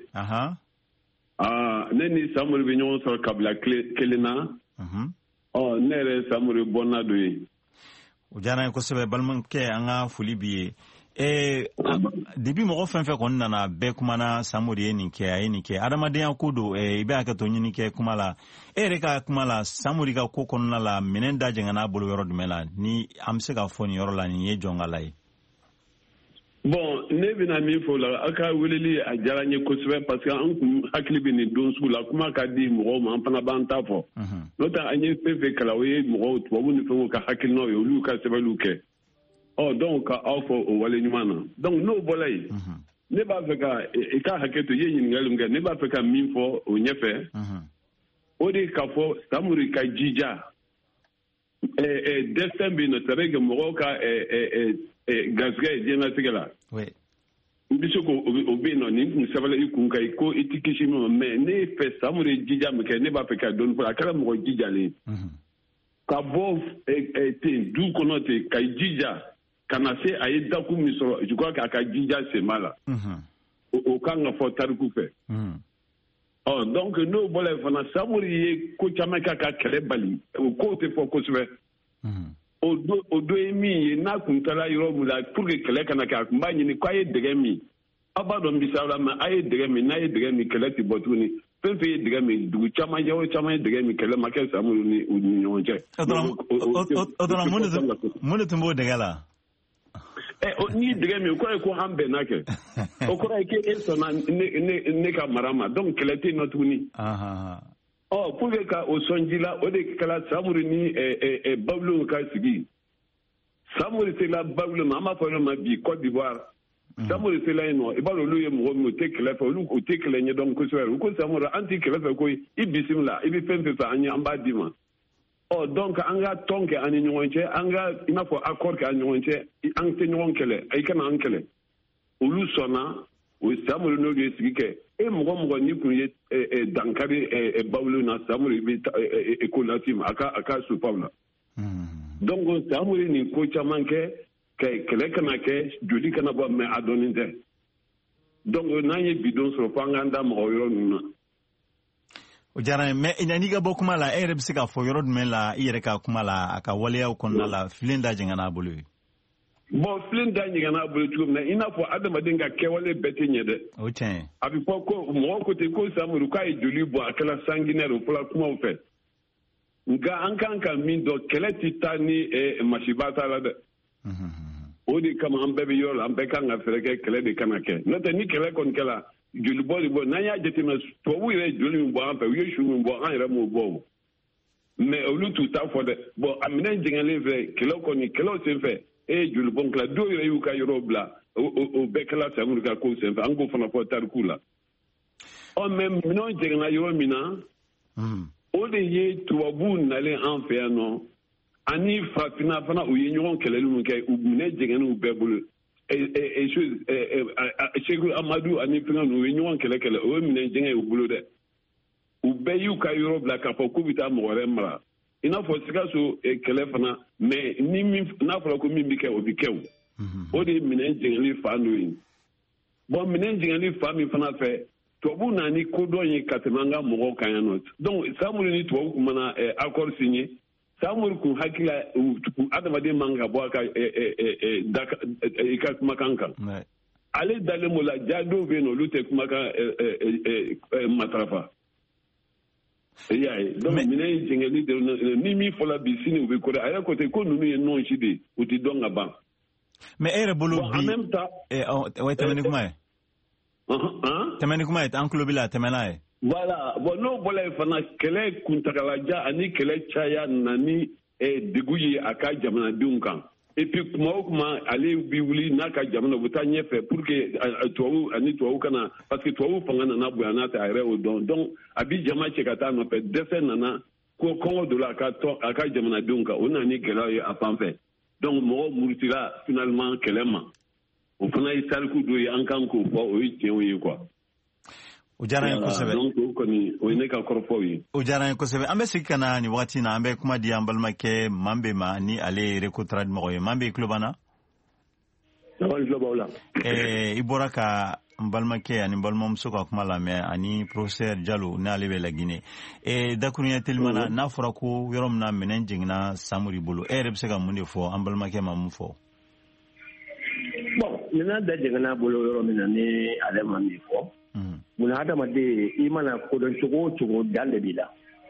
Speaker 7: ne ni Samori bɛ ɲɔgɔn sɔrɔ kabila kelen na. ne yɛrɛ Samori bɔnna dɔ ye.
Speaker 2: o diyara n ye kosɛbɛ balimakɛ an ka foli b'i ye. Depuis mɔgɔ fɛn fɛn kɔni nana bɛɛ kumana Samori ye nin kɛ a ye nin kɛ adamadenya ko don i bɛ hakɛ to ɲini kɛ kuma la e yɛrɛ ka kuma la Samori ka ko kɔnɔna la minɛn da jɛngɛn'a bolo yɔrɔ jumɛn la ni an bɛ se ka fɔ nin yɔrɔ la nin ye jɔn ka la ye.
Speaker 7: Bon ne bɛna min fɔ o la a ka weleli a diyara n ye kosɛbɛ parce que an kun hakili bɛ nin don sugu la kuma ka di mɔgɔw ma an fana b'an ta fɔ n'o tɛ an ye fɛn fɛn kalan o ye mɔgɔw tubabu ni fɛnw ka hakilinaw ye olu y'u ka sɛbɛnniw kɛ. Donc ka aw fɔ o wale ɲuman na donc n'o bɔra yen ne b'a fɛ ka i ka hakɛ to i ye ɲininkali min kɛ ne b'a fɛ ka min fɔ o ɲɛfɛ o de k'a fɔ Samori ka jija destin bɛ yen nɔ c'est vrai que mɔgɔw ka garisɛgɛ ye diɲɛlatigɛ la n bɛ se k'o bɛ yen nɔ nin kun sɛbɛnna i kun kan ko i tɛ kisi min ma mais ne fɛ Samori ye jija min kɛ ne b'a fɛ ka dɔɔni fɔ a kɛra mɔgɔ jijalen ka bɔ ten du kɔnɔ ten ka jija ka na se a ye daku min sɔrɔ je crois que a ka jija senba la o kan ka fɔ tariku fɛ donc n'o bɔra yen fana Samori ye ko caman kɛ a ka kɛlɛ bali o kow tɛ fɔ kosɛbɛ o do ye min ye n'a kun taara yɔrɔ min la pour que kɛlɛ kana kɛ a kun b'a ɲini k'a ye dɛgɛ min aw b'a dɔn bisa la mais a ye dɛgɛ min n'a ye dɛgɛ min kɛlɛ tɛ bɔ tuguni fɛn fɛn ye dɛgɛ min dugu caman ye dɛgɛ min kɛlɛ ma kɛ Samori ni ɲɔgɔn cɛ.
Speaker 2: o dɔrɔn mun de tun b'o dɛgɛ la.
Speaker 7: ni dege mi ko ko hambe nake o ko ke esona ne ka marama donc kelete notuni pour ka o sonjila o de kala samuri ni bablu ka sigi samuri c'est la bablu mama fa ma bi Côte d'Ivoire samuri c'est la no e ba lo ye mo mo te kele fa lu ko te kele nye donc ko so ko samuri anti kele fa ko ibisimla ibi femfe fa anya amba dima donc an ka tɔn kɛ ani ɲɔgɔn cɛ an ka i n'a fɔ accord kɛ ani ɲɔgɔn cɛ an tɛ ɲɔgɔn kɛlɛ i kana an kɛlɛ olu sɔnna o ye Samori n'olu ye sigi kɛ mɔgɔ ni kun ye dankari bawulu na Samori bɛ ko lati ma a ka supaw la donc Samori ni ko caman kɛ kɛlɛ kana kɛ joli kana bɔ mais a dɔnnen tɛ donc n'an ye bidon sɔrɔ fo an k'an da mɔgɔ yɔrɔ ninnu na.
Speaker 2: O diyara mais n'i ka bɔ kuma la e yɛrɛ bɛ se k'a fɔ yɔrɔ jumɛn la i yɛrɛ ka kuma la a ka waleyaw kɔnɔna la filen da jɛngɛn n'a bolo ye.
Speaker 7: Bon filen da jɛngɛn n'a bolo cogo min na i n'a fɔ adamaden ka kɛwale bɛɛ tɛ ɲɛ dɛ. O
Speaker 2: tiɲɛ.
Speaker 7: A bɛ fɔ ko mɔgɔ ko ten ko Samori k'a ye joli bɔ a kɛla sanguinaire o fɔla kumaw fɛ nka an kan ka min dɔn kɛlɛ tɛ taa ni masiba t'a la dɛ. O de kama an bɛɛ bɛ yɔrɔ la an bɛɛ kan ka fɛɛrɛ kɛ kɛlɛ de kana kɛ n'o tɛ ni kɛlɛ kɔni kɛla joli bɔ n'an y'a jateminɛ tubabu yɛrɛ joli min bɔ an fɛ u ye su min bɔ an yɛrɛ m'o bɔ o mais olu t'u ta fɔ dɛ bon a minɛn jɛngɛlen fɛ kɛlɛw sen fɛ e ye joli bɔn kila dɔw yɛrɛ y'u ka yɔrɔ bila o bɛɛ kɛla Samori ka kow sen fɛ an k'o fana fɔ tariku la mais minɛnw jɛngɛnna yɔrɔ min na o de ye tubabu nalen an fɛ yan nɔ ani farafinna fana u ye ɲɔgɔn kɛlɛli min kɛ u minɛn jɛngɛnniw bɛɛ bolo Seku Amadu ani fɛngɛ ninnu u ye ɲɔgɔn kɛlɛ o ye minɛn jɛngɛ y'u bolo dɛ u bɛɛ y'u ka yɔrɔ bila k'a fɔ k'u bɛ taa mɔgɔ wɛrɛ mara i n'a fɔ Sikaso kɛlɛ fana mais n'a fɔra ko min bɛ kɛ o bɛ kɛ o de ye minɛn jɛngɛli fan dɔ ye bon minɛn jɛngɛli fan min fana fɛ tubabu na ni kodɔn ye ka tɛmɛ an ka mɔgɔw kan yan nɔ donc Samori ni tubabu kun mana accord signé Samori kun hakila adamaden man ka bɔ a ka i ka kumakan kan ale dalen mo la ja dɔw bɛ yen olu tɛ kumakan matarafa i y'a ye donc minɛn jɛngɛli de ni min fɔla bi sini u bɛ ko dɛ a yɛrɛ ko ten ko ninnu ye nɔn si de ye u tɛ dɔn ka ban.
Speaker 2: mais e yɛrɛ bolo bi
Speaker 7: en même temps
Speaker 2: tɛmɛ ni kuma ye tɛmɛ ni kuma ye an tulo b'i la tɛmɛ n'a ye.
Speaker 7: Voilà bon n'o bɔla yen fana kɛlɛ kuntagalajan ani kɛlɛ caya na ni degun ye a ka jamanadenw kan et puis kuma o kuma ale bi wuli n'a ka jamana u bɛ taa ɲɛfɛ pour que tubabu kana parce que tubabu fanga nana bonya n'a tɛ a yɛrɛ y'o dɔn donc a bi jama cɛ ka taa nɔfɛ dɛsɛ nana ko kɔngɔ donna a ka jamanadenw kan o nana ni gɛlɛya ye a fan fɛ donc mɔgɔw murutila finalement kɛlɛ ma o fana ye tariku dɔ ye an kan k'o fɔ o ye tiɲɛw ye quoi.
Speaker 2: O diyara n ye kosɛbɛ.
Speaker 7: O ye ne ka kɔrɔfɔw ye.
Speaker 2: O diyara n ye kosɛbɛ an bɛ segin ka na nin wagati in na an bɛ kuma di an balimakɛ Mambe ma ni ale ye Recotrat mɔgɔ ye Mambe i tulo b'an na.
Speaker 5: N tulo b'aw la.
Speaker 2: I bɔra ka n balimakɛ ani n balimamuso ka kuma lamɛn ani professeur Jalo n'ale bɛ Laginɛ dakuruɲɛ telimana n'a fɔra ko yɔrɔ min na minɛn jiginna Samori bolo e yɛrɛ bɛ se ka mun de fɔ an balimakɛ ma mun fɔ.
Speaker 5: Bon minɛn da jiginna bolo yɔrɔ min na ni ale ma min fɔ. Muna adamaden i mana kodɔn cogo o cogo dan de b'i la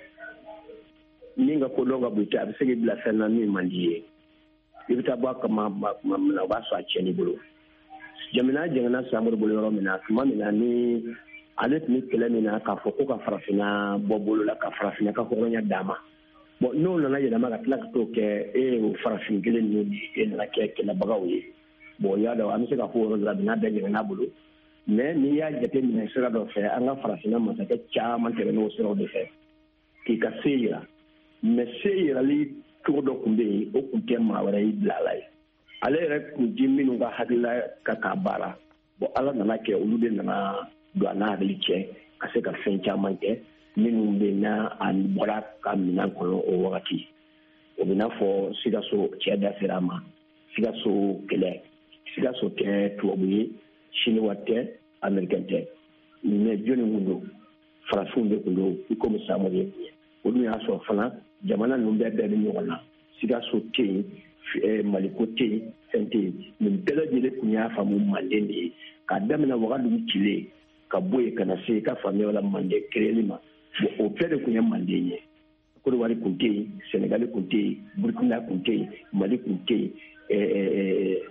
Speaker 5: min ka kodɔn ka bon a bɛ se k'i bila fɛn na min man di ye i bɛ taa bɔ a kama tuma min na o b'a sɔrɔ a tiɲɛn'i bolo jamana jɛngɛnna Samori bolo yɔrɔ min na tuma min na ni ale tun bɛ kɛlɛ min na k'a fɔ ko ka farafinna bɔ bolo la ka farafinna ka hɔrɔnya d'a ma bon n'o nana yɛlɛma ka tila ka t'o kɛ o farafin kelen ninnu de nana kɛ kɛlɛbagaw ye bon y'a dɔn an bɛ se ka fɔ o yɔrɔ de la n'a bɛɛ jɛngɛnna bolo mais n'i y'a jateminɛ sira dɔ fɛ an ka farafinna masakɛ caman tɛmɛn'o siraw de fɛ k'i ka se yira mais se yirali cogo dɔ tun bɛ yen o tun tɛ maa wɛrɛ y'i bila a la ye ale yɛrɛ tun di minnu ka hakilila ka k'a baara bon ala nana kɛ olu de nana don a n'a hakili cɛ ka se ka fɛn caman kɛ minnu bɛ n'a bɔra ka minɛn kɔnɔ o wagati o bɛ n'a fɔ Sikaso cɛ da sera a ma Sikaso kɛlɛ Sikaso tɛ tubabu ye Chinois tɛ Américain tɛ mais jɔnni kun don farafinw de kun don i komi Samori ye o dun y'a sɔrɔ fana jamana ninnu bɛɛ bɛ ɲɔgɔn na Sikaso tɛ yen Maliko tɛ yen fɛn tɛ yen nin bɛɛ lajɛlen kun y'a faamu Manden de ye k'a daminɛ Wagadugu cilen ka bɔ yen ka na se i ka faamuya la Manden créeli ma bon o bɛɛ de kun ye Manden ye Côte d'Ivoire kun tɛ yen Sénégal kun tɛ yen Burkina kun tɛ yen Mali kun tɛ yen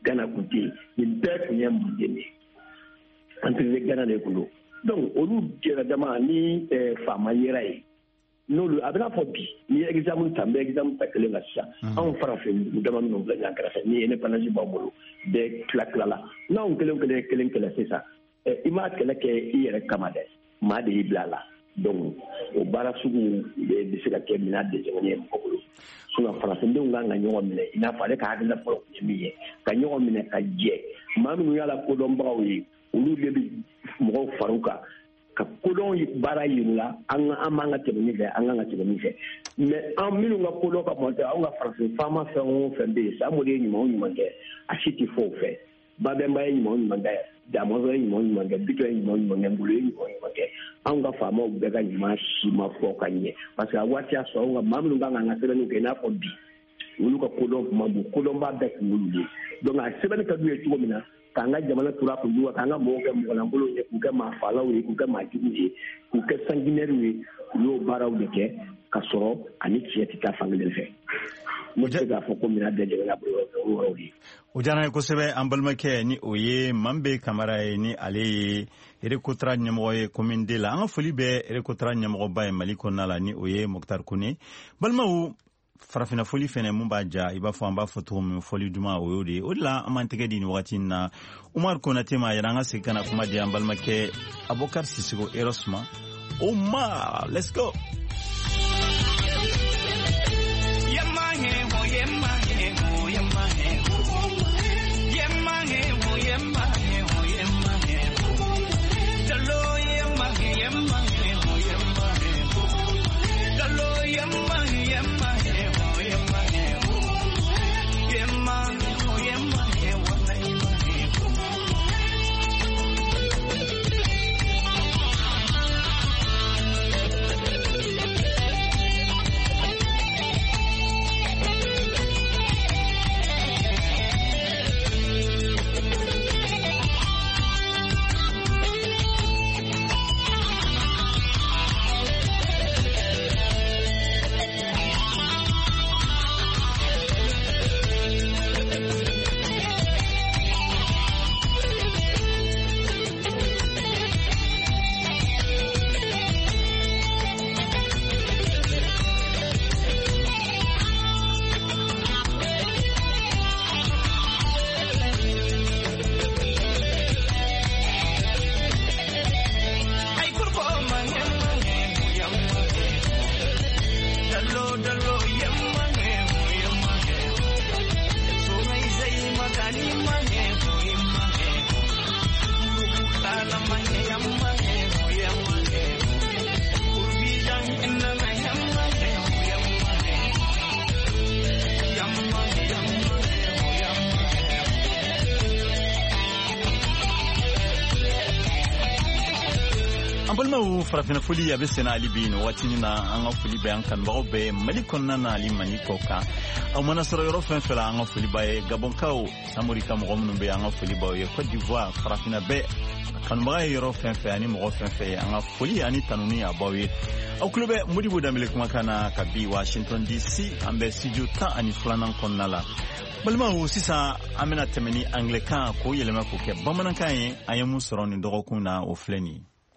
Speaker 5: Ghana Kuti, in Berkuyam Dini, until the Ghana de Gulu. Donc, Olu Geradamani, Famayerai. No, abena fobi ni examen tambe examen takele la sa en français nous demandons de la grâce ni ne pas naji babolo de claclala na on kelen c'est ça ima kele ke ire kamade ma de iblala donc o bara sugu de sika ke mina de jengene babolo suna français ndu nganga nyo mine ina fale ka hadila pro miye ka nyo mine ka je manu yala ko don bawi ulu de mo faruka ka kolon bara yilla an amanga tebni fe an nga tebni fe mais en milu nga kolon ka monter an nga français fama fe on fe be sa mo de ni mo manke achiti fo fe ba be mbay ni mo manke da mo zo ni mo manke bito ni mo manke ngulu ni mo manke an nga fama be ga ni ma shi ma fo kanye parce que awati aso nga mamlu nga nga tebe ni ke na ko bi ulu ka kolon ma bu kolon ba be ngulu donc a sebani ka duye tugo mina kanga jamana tura ko yuwa kanga mo ke mo na bolo ku ke ma fala wi ku ke ma jiji ku ke sanguinaire wi yo baraw de ke ka soro ani tieti ta fangel fe mo je ga fo ko mina de la bolo wi
Speaker 2: o jana ko sebe ambalma ke ni oye mambe kamara ni ale ere kotra nyamo ye kominde la an foli be ere kotra nyamo ba maliko nala ni oye moktar kune balma u farafina foli fene mun ba ja iba fo amba foto mun foli duma o yodi o la amantege dini wakati na Umar Konate ma yaranga sekana kuma di ambalma ke Abokar Sisigo Erosma Omar let's go farafina foli ya besena ali bino watini na anga foli be ankan ba be malikon na ali maniko ka amana soro yoro fen fela anga foli ba e gabon kaw samuri kam gomnu be anga foli ba e Côte d'Ivoire farafina be kan ba yoro fen fe ani mo fen fe anga foli ani tanuni ya bawe au klube Modibo Dambele kuma kana kabi Washington DC ambe studio ta ani fulanan konnala balma wo sisa amena temeni anglican ko yelema ko ke bamanan kan ayamu soro ni dogokun na o fleni.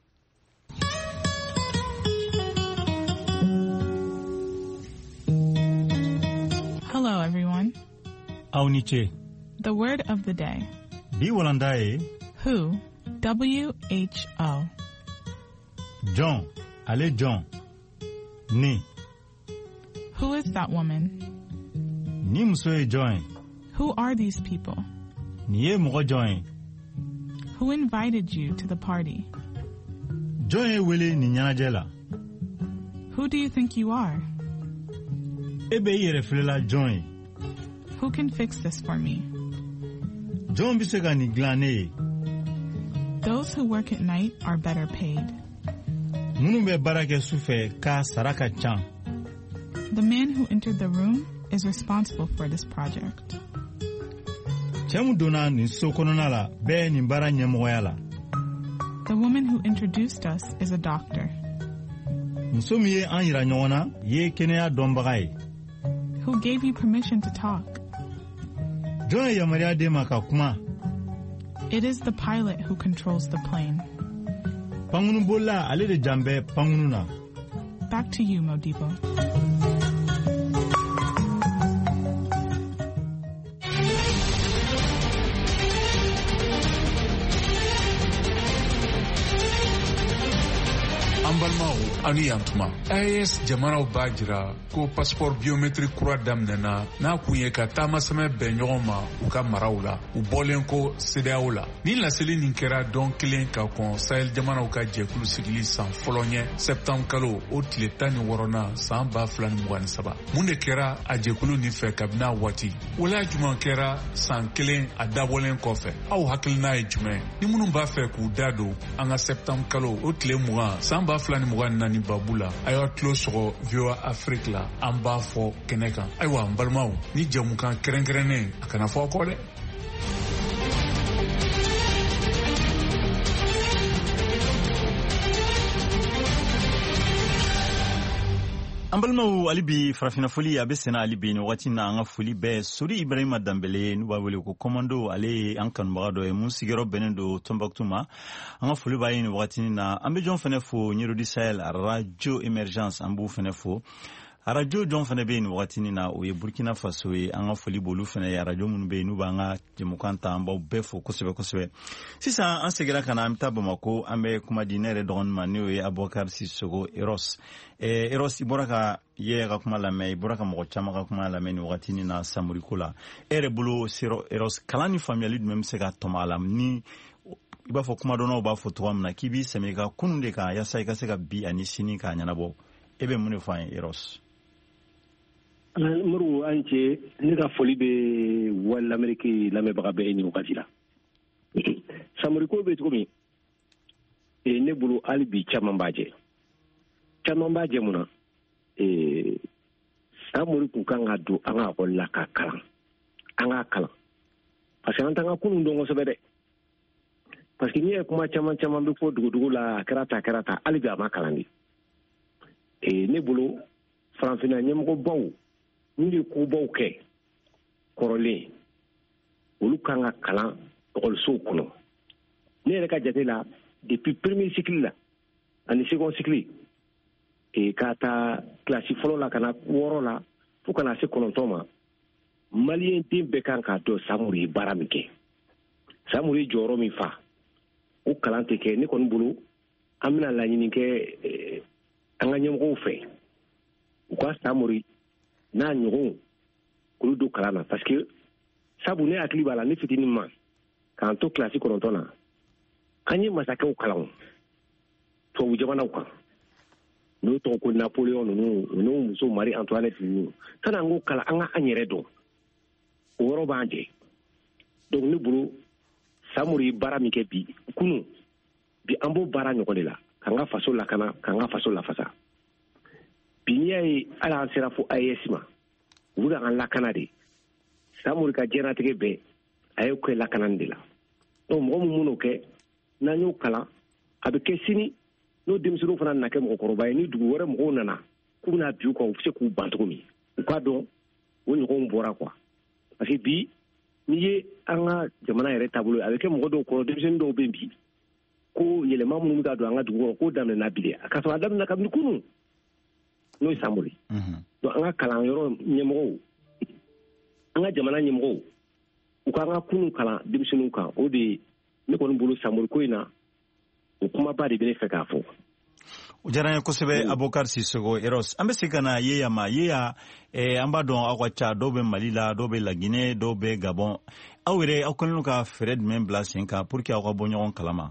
Speaker 8: Hello, everyone.
Speaker 2: Auniche.
Speaker 8: The word of the day.
Speaker 2: Bi walandae.
Speaker 8: Who. W-H-O.
Speaker 2: John. Ale John. Ni.
Speaker 8: Who is that woman?
Speaker 2: Ni musoe John.
Speaker 8: Who are these people?
Speaker 2: Niye mo John.
Speaker 8: Who invited you to the party?
Speaker 2: John wele ni nyanajela.
Speaker 8: Who do you think you are?
Speaker 2: Ebe yere flela John.
Speaker 8: Who can fix this for me?
Speaker 2: John bisega ni glane.
Speaker 8: Those who work at night are better paid.
Speaker 2: Munumbe barake sufe ka saraka chan.
Speaker 8: The man who entered the room is responsible for this project.
Speaker 2: Chemu dona ni sokononala be ni bara nyemoyala.
Speaker 8: The woman who introduced us is a doctor.
Speaker 2: Musomiye anyira nyona ye kenea dombagai.
Speaker 8: Who gave you permission to talk?
Speaker 2: Jona yamaria de makakuma.
Speaker 8: It is the pilot who controls the plane.
Speaker 2: Pangunu bola ale de jambe pangununa.
Speaker 8: Back to you, Modibo.
Speaker 9: Ani yantuma AES jamanaw b'a jira ko passeport biométrique kura daminɛna n'a kun ye ka taamasɛmɛ bɛn ɲɔgɔn ma u ka maraw la u bɔlen ko CEDEAO la ni laseli nin kɛra dɔn kelen ka kɔn Sahel jamanaw ka jɛkulu sigili san fɔlɔ ɲɛ septembre kalo o tile 16 san 2023 mun de kɛra a jɛkulu nin fɛ kabini waati wala juman kɛra san kelen a dabɔlen kɔfɛ aw hakilina ye jumɛn ni minnu b'a fɛ k'u da don an ka septembre kalo o tile 20 san 2024 Babula ayo tlo sogo VOA Afrique la an b'a fɔ kɛnɛ kan ayiwa n balimaw ni jamukan kɛrɛnkɛrɛnnen a kana fɔ kɔ dɛ
Speaker 2: Ambalmaw alibi farafina foli abe sena alibi ni wakati na anga foli be Sori Ibrahima Dambele nuba wele ko komando ale ankan bagado e mun sigero benendo Tombaktuma anga foli ba ni wakati na ambe jon fene fo Nyirodi Sahel radio emergence ambu fene fo radio jon fene be ni wakati na o ye Burkina Faso e anga foli bolu fene ya radio mun be nuba anga jemukanta amba be fo kosebe sisa an segera kana amta Bamako ambe kuma dinere don manu e Abokar Sissogo Eros Eros iboraka ye ga kuma lamɛ iboraka mɔgɔ caman ka kuma lamɛ ni wagati ni na samuriko la ere bolo Eros kalani famiyali dum se ka tɔma la ni i b'a fɔ kuma dɔnnaw b'a fɔ cogoya min na k'i b'i sɛmɛ ka kunun de kan yasa i ka se ka bi ani sini k'a ɲɛnabɔ e bɛ mun de fɔ an ye Eros
Speaker 5: Muru an ce ne ka foli bɛ wali Ameriki lamɛnbaga bɛɛ ni wagati la samuriko bɛ cogo min ne bolo hali bi caman b'a jɛ caman b'a jɛ mun na Samori kun kan ka don an ka école la ka kalan an ka kalan parce que an t'an ka kunun dɔn kosɛbɛ dɛ parce que n'i ye kuma caman bɛ fɔ dugudugu la a kɛra ta hali bi a ma kalan de ne bolo farafinna ɲɛmɔgɔbaw n'u ye kobaw kɛ kɔrɔlen olu kan ka kalan école-sow kɔnɔ ne yɛrɛ ka jate la depuis premier cycle la ani second cycle ka taa classe fɔlɔ la kana 6 la fo kana se 9 ma malien den bɛɛ kan ka dɔn Samori ye baara min kɛ Samori ye jɔyɔrɔ min fa o kalan tɛ kɛ ne kɔni bolo an bɛna laɲini kɛ an ka ɲɛmɔgɔw fɛ u ka Samori n'a ɲɔgɔnw k'olu don kalan na parce que sabu ne hakili b'a la ne fitinin ma k'an to classe 9 na an ye masakɛw kalan tubabu jamanaw kan n'o tɔgɔ ko Napoléon ninnu muso Marie Antoinette ninnu kana an k'o kalan an ka an yɛrɛ dɔn o yɔrɔ b'an jɛ donc ne bolo Samori ye baara min kɛ bi kunun bi an b'o baara ɲɔgɔn de la k'an ka faso lakana k'an ka faso lafasa bi n'i y'a ye hali an sera fo AES ma u bɛ k'an lakana de Samori ka diɲɛlatigɛ bɛɛ a y'o kɛ lakanani de la donc mɔgɔ min n'o kɛ n'an y'o kalan a bɛ kɛ sini n'o denmisɛnninw fana nana kɛ mɔgɔkɔrɔba ye ni dugu wɛrɛ mɔgɔw nana k'u bɛna bi u kan u bɛ se k'u ban cogo min u k'a dɔn o ɲɔgɔnw bɔra quoi parce que bi n'i ye an ka jamana yɛrɛ taabolo a bɛ kɛ mɔgɔ dɔw kɔrɔ denmisɛnnin dɔw bɛ bi ko yɛlɛma minnu bɛ ka don an ka dugu kɔnɔ k'o daminɛna bi dɛ k'a sɔrɔ a daminɛna kabini kunun n'o ye Samori donc an ka kalanyɔrɔ ɲɛmɔgɔw an ka jamana ɲɛmɔgɔw u k'an ka kunun kalan denmisɛnninw kan o de ne kɔni bolo Samori ko in na o kumaba de bɛ ne fɛ k'a fɔ.
Speaker 2: O diyara n ye kosɛbɛ Abokar Sissogo Eros an bɛ se ka na Yeya ma Yeya an b'a dɔn aw ka ca dɔw bɛ Mali la dɔw bɛ Laginɛ dɔw bɛ Gabon aw yɛrɛ aw kɛlen don ka fɛɛrɛ jumɛn bila sen kan pour que aw ka bɔ ɲɔgɔn kalama.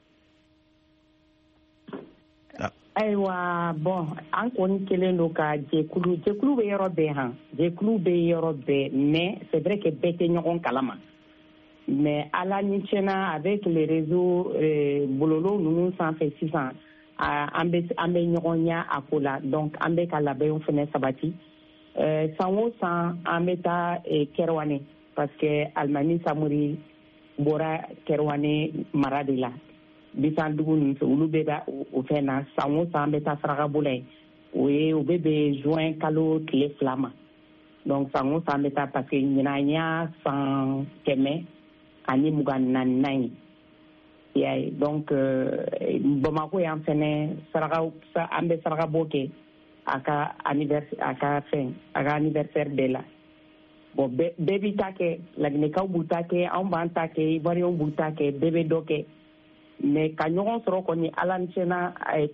Speaker 3: Ayiwa bon an kɔni kelen don ka jɛkulu bɛ yɔrɔ bɛɛ han jɛkulu bɛ yɔrɔ bɛɛ mais c'est vrai que bɛɛ tɛ ɲɔgɔn kalama mais ala ni tiɲɛna avec les réseaux bololo ninnu sanfɛ sisan an bɛ ɲɔgɔn ɲɛ a ko la donc an bɛ ka labɛnw fana sabati san o san an bɛ taa Kɛrɛwane parce que Alimami Samori bɔra Kɛrɛwane mara de la bisan dugu ninnu fɛ olu bɛ da o fɛn na san o san an bɛ taa saraka bolo yen o bɛ bɛn juin kalo tile 2 ma donc sango sambeta parce que nyanya san keme ani mugan nai yai donc Bamako yan fene saraka ambe saraka boke aka anniversaire de la bon baby take lagne ka butake an ban take varion butake bébé doke mais ka ɲɔgɔn sɔrɔ kɔni alancena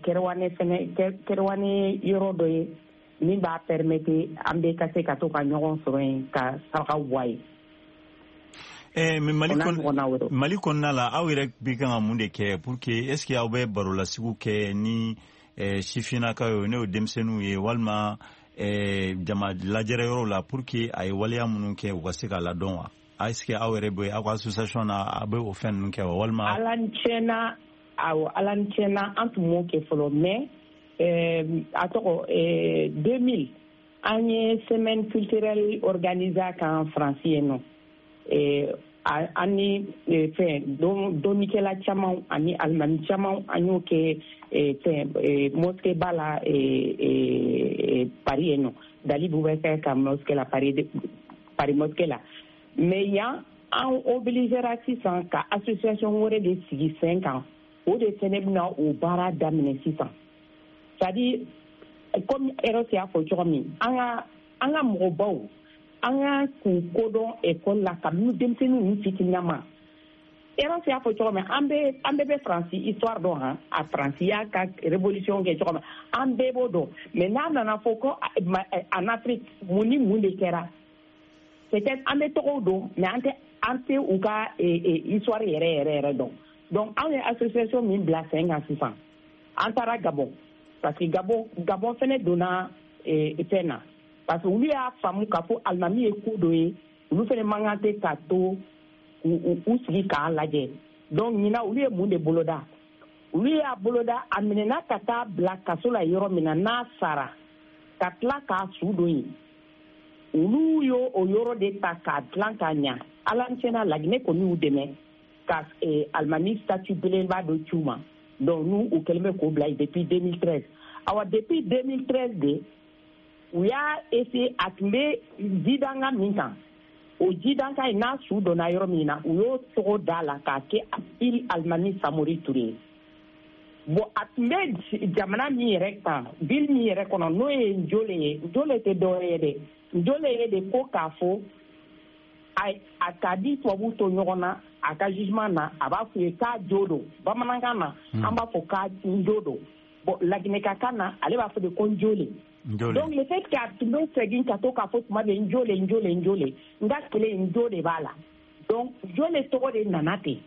Speaker 3: kerwane yɔrɔ dɔ ye min b'a permettre an bɛ ka se ka to ka ɲɔgɔn sɔrɔ yen ka saraka bɔ a ye.
Speaker 2: Mali kɔnɔna la aw yɛrɛ bɛ kan ka mun de kɛ pour que est ce que aw bɛ barolasigiw kɛ ni sifinnakaw ye n'o ye denmisɛnninw ye walima jama lajɛrɛ yɔrɔ la pour que a ye waleya minnu kɛ u ka se ka ladɔn wa? est ce que aw yɛrɛ bɛ aw ka association na a bɛ o fɛn ninnu kɛ wa walima?
Speaker 3: Ala ni tiɲɛna an tun m'o kɛ fɔlɔ mais a tɔgɔ 2000 an ye semaine culturelle organisée a kan France yen nɔ an ni fɛn dɔnnikɛla caman ani alimami caman an y'o kɛ mosquée ba la Paris yen nɔ Dalibu bɛ kɛ ka mosquée la Paris mosquée la mais yan an obligera sisan ka association wɛrɛ de sigi sen kan o de fɛnɛ bɛna o baara daminɛ sisan c'est à dire comme Eros y'a fɔ cogo min an ka mɔgɔbaw an ka k'u kodɔn école la ka nu denmisɛnninw ni fitininama Eros y'a fɔ cogo min an bɛɛ bɛ Faransi histoire dɔn han a Faransi y'a ka révolution kɛ cogo min an bɛɛ b'o dɔn mais n'a nana fɔ ko en Afrique mun ni mun de kɛra peut-être an bɛ tɔgɔw dɔn mais an tɛ u ka histoire yɛrɛ dɔn donc an ye association min bila sen kan sisan an taara Gabon parce que Gabon fɛnɛ donna fɛn na parce que olu y'a faamu k'a fɔ alimami ye ko dɔ ye olu fɛnɛ man kan tɛ ka to u sigi k'a lajɛ donc ɲinan olu ye mun de boloda olu y'a boloda a minɛna ka taa bila kaso la yɔrɔ min na n'a sara ka tila k'a su don yen olu y'o o yɔrɔ de ta k'a dilan k'a ɲa ala ni tiɲɛna Laginɛ kɔni y'u dɛmɛ ka alimami statut belebeleba dɔ c'u ma donc n'u u kɛlen bɛ k'o bila depuis 2013 awa depuis 2013 de u y'a essayer a tun bɛ jidanga min kan o jidanga in n'a su donna yɔrɔ min na u y'o tɔgɔ d'a la k'a kɛ il alimami Samori Ture bon a tun bɛ jamana min yɛrɛ kan ville min yɛrɛ kɔnɔ n'o ye Njole ye Njole tɛ dɔwɛrɛ ye dɛ Njole ye de ko k'a fɔ a ka di tubabuw to ɲɔgɔn na a ka jugement na a b'a fɔ ye k'a jo don bamanankan na an b'a fɔ k'a jo don bon laginɛkakan na ale b'a fɔ de ko Njole donc le fait que a tun bɛ segin ka to k'a fɔ tuma bɛ Njole n ka kelen Njole b'a la donc Njole tɔgɔ de nana ten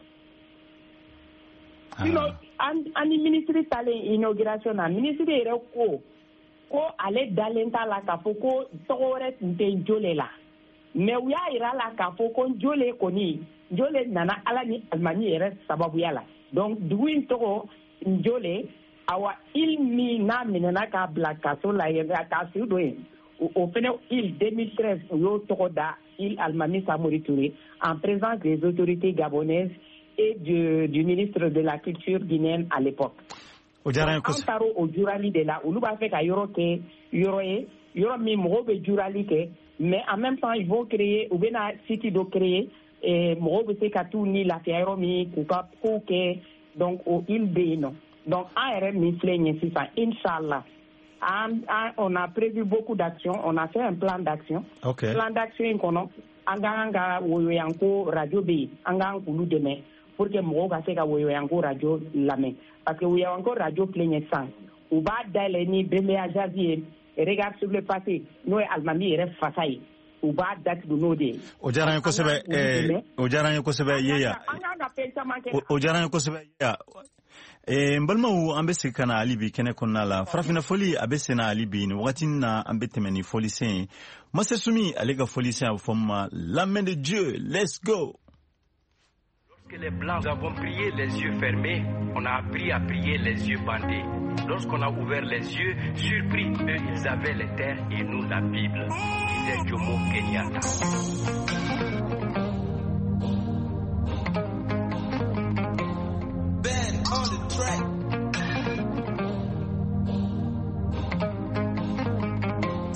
Speaker 3: sinon an ni ministre talen inauguration na ministre yɛrɛ ko ale dalen t'a la k'a fɔ ko tɔgɔ wɛrɛ tun tɛ Njole la mais u y'a yira la k'a fɔ ko Njole kɔni Njole nana ala ni alimami yɛrɛ sababuya la donc dugu in tɔgɔ Njole awa il min n'a minɛna k'a bila kaso la k'a sigi don yen o fɛnɛ il 2013 u y'o tɔgɔ da il alimami Samori Ture en présence des autorités gabonaises et du ministre de la culture guinéenne à l'époque. An taara o jurali de la olu b'a fɛ ka yɔrɔ kɛ yɔrɔ ye yɔrɔ min mɔgɔw bɛ jurali kɛ mais en même temps ils vont créer u bɛna site dɔ créer mɔgɔw bɛ se ka t'u ni lafiya yɔrɔ min k'u ka kow kɛ donc o il bɛ yen nɔ donc an yɛrɛ min filɛ nin ye sisan inchallah on a prévu beaucoup d'actions on a fait un plan d'action plan d'action in kɔnɔ an k'an ka woyoyanko radio bɛ yen an k'an k'olu dɛmɛ pour que mɔgɔw ka se ka woyoyanko radio lamɛn parce que woyoyanko radio filɛ nin ye sisan u b'a dayɛlɛ ni Bembeya Jazz ye regard sur le passé n'o ye alimami yɛrɛ fasa ye u b'a datugu n'o de ye. O diyara n ye kosɛbɛ Yeya o diyara n ye kosɛbɛ Yeya n balimaw an bɛ segin ka na hali bi kɛnɛ kɔnɔna la farafinna foli a bɛ sen na hali bi nin wagati na an bɛ tɛmɛ ni fɔlisen ye Mase Sumi ale ka fɔlisen a bɛ fɔ min ma la main de Dieu let's go.
Speaker 10: Lorsque les blancs avons prié les yeux fermés, on a appris à prier les yeux bandés. Lorsqu'on a ouvert les yeux, surpris, eux ils avaient les terres et nous la Bible, disait Jomo Kenyatta. Ben on the track. Si la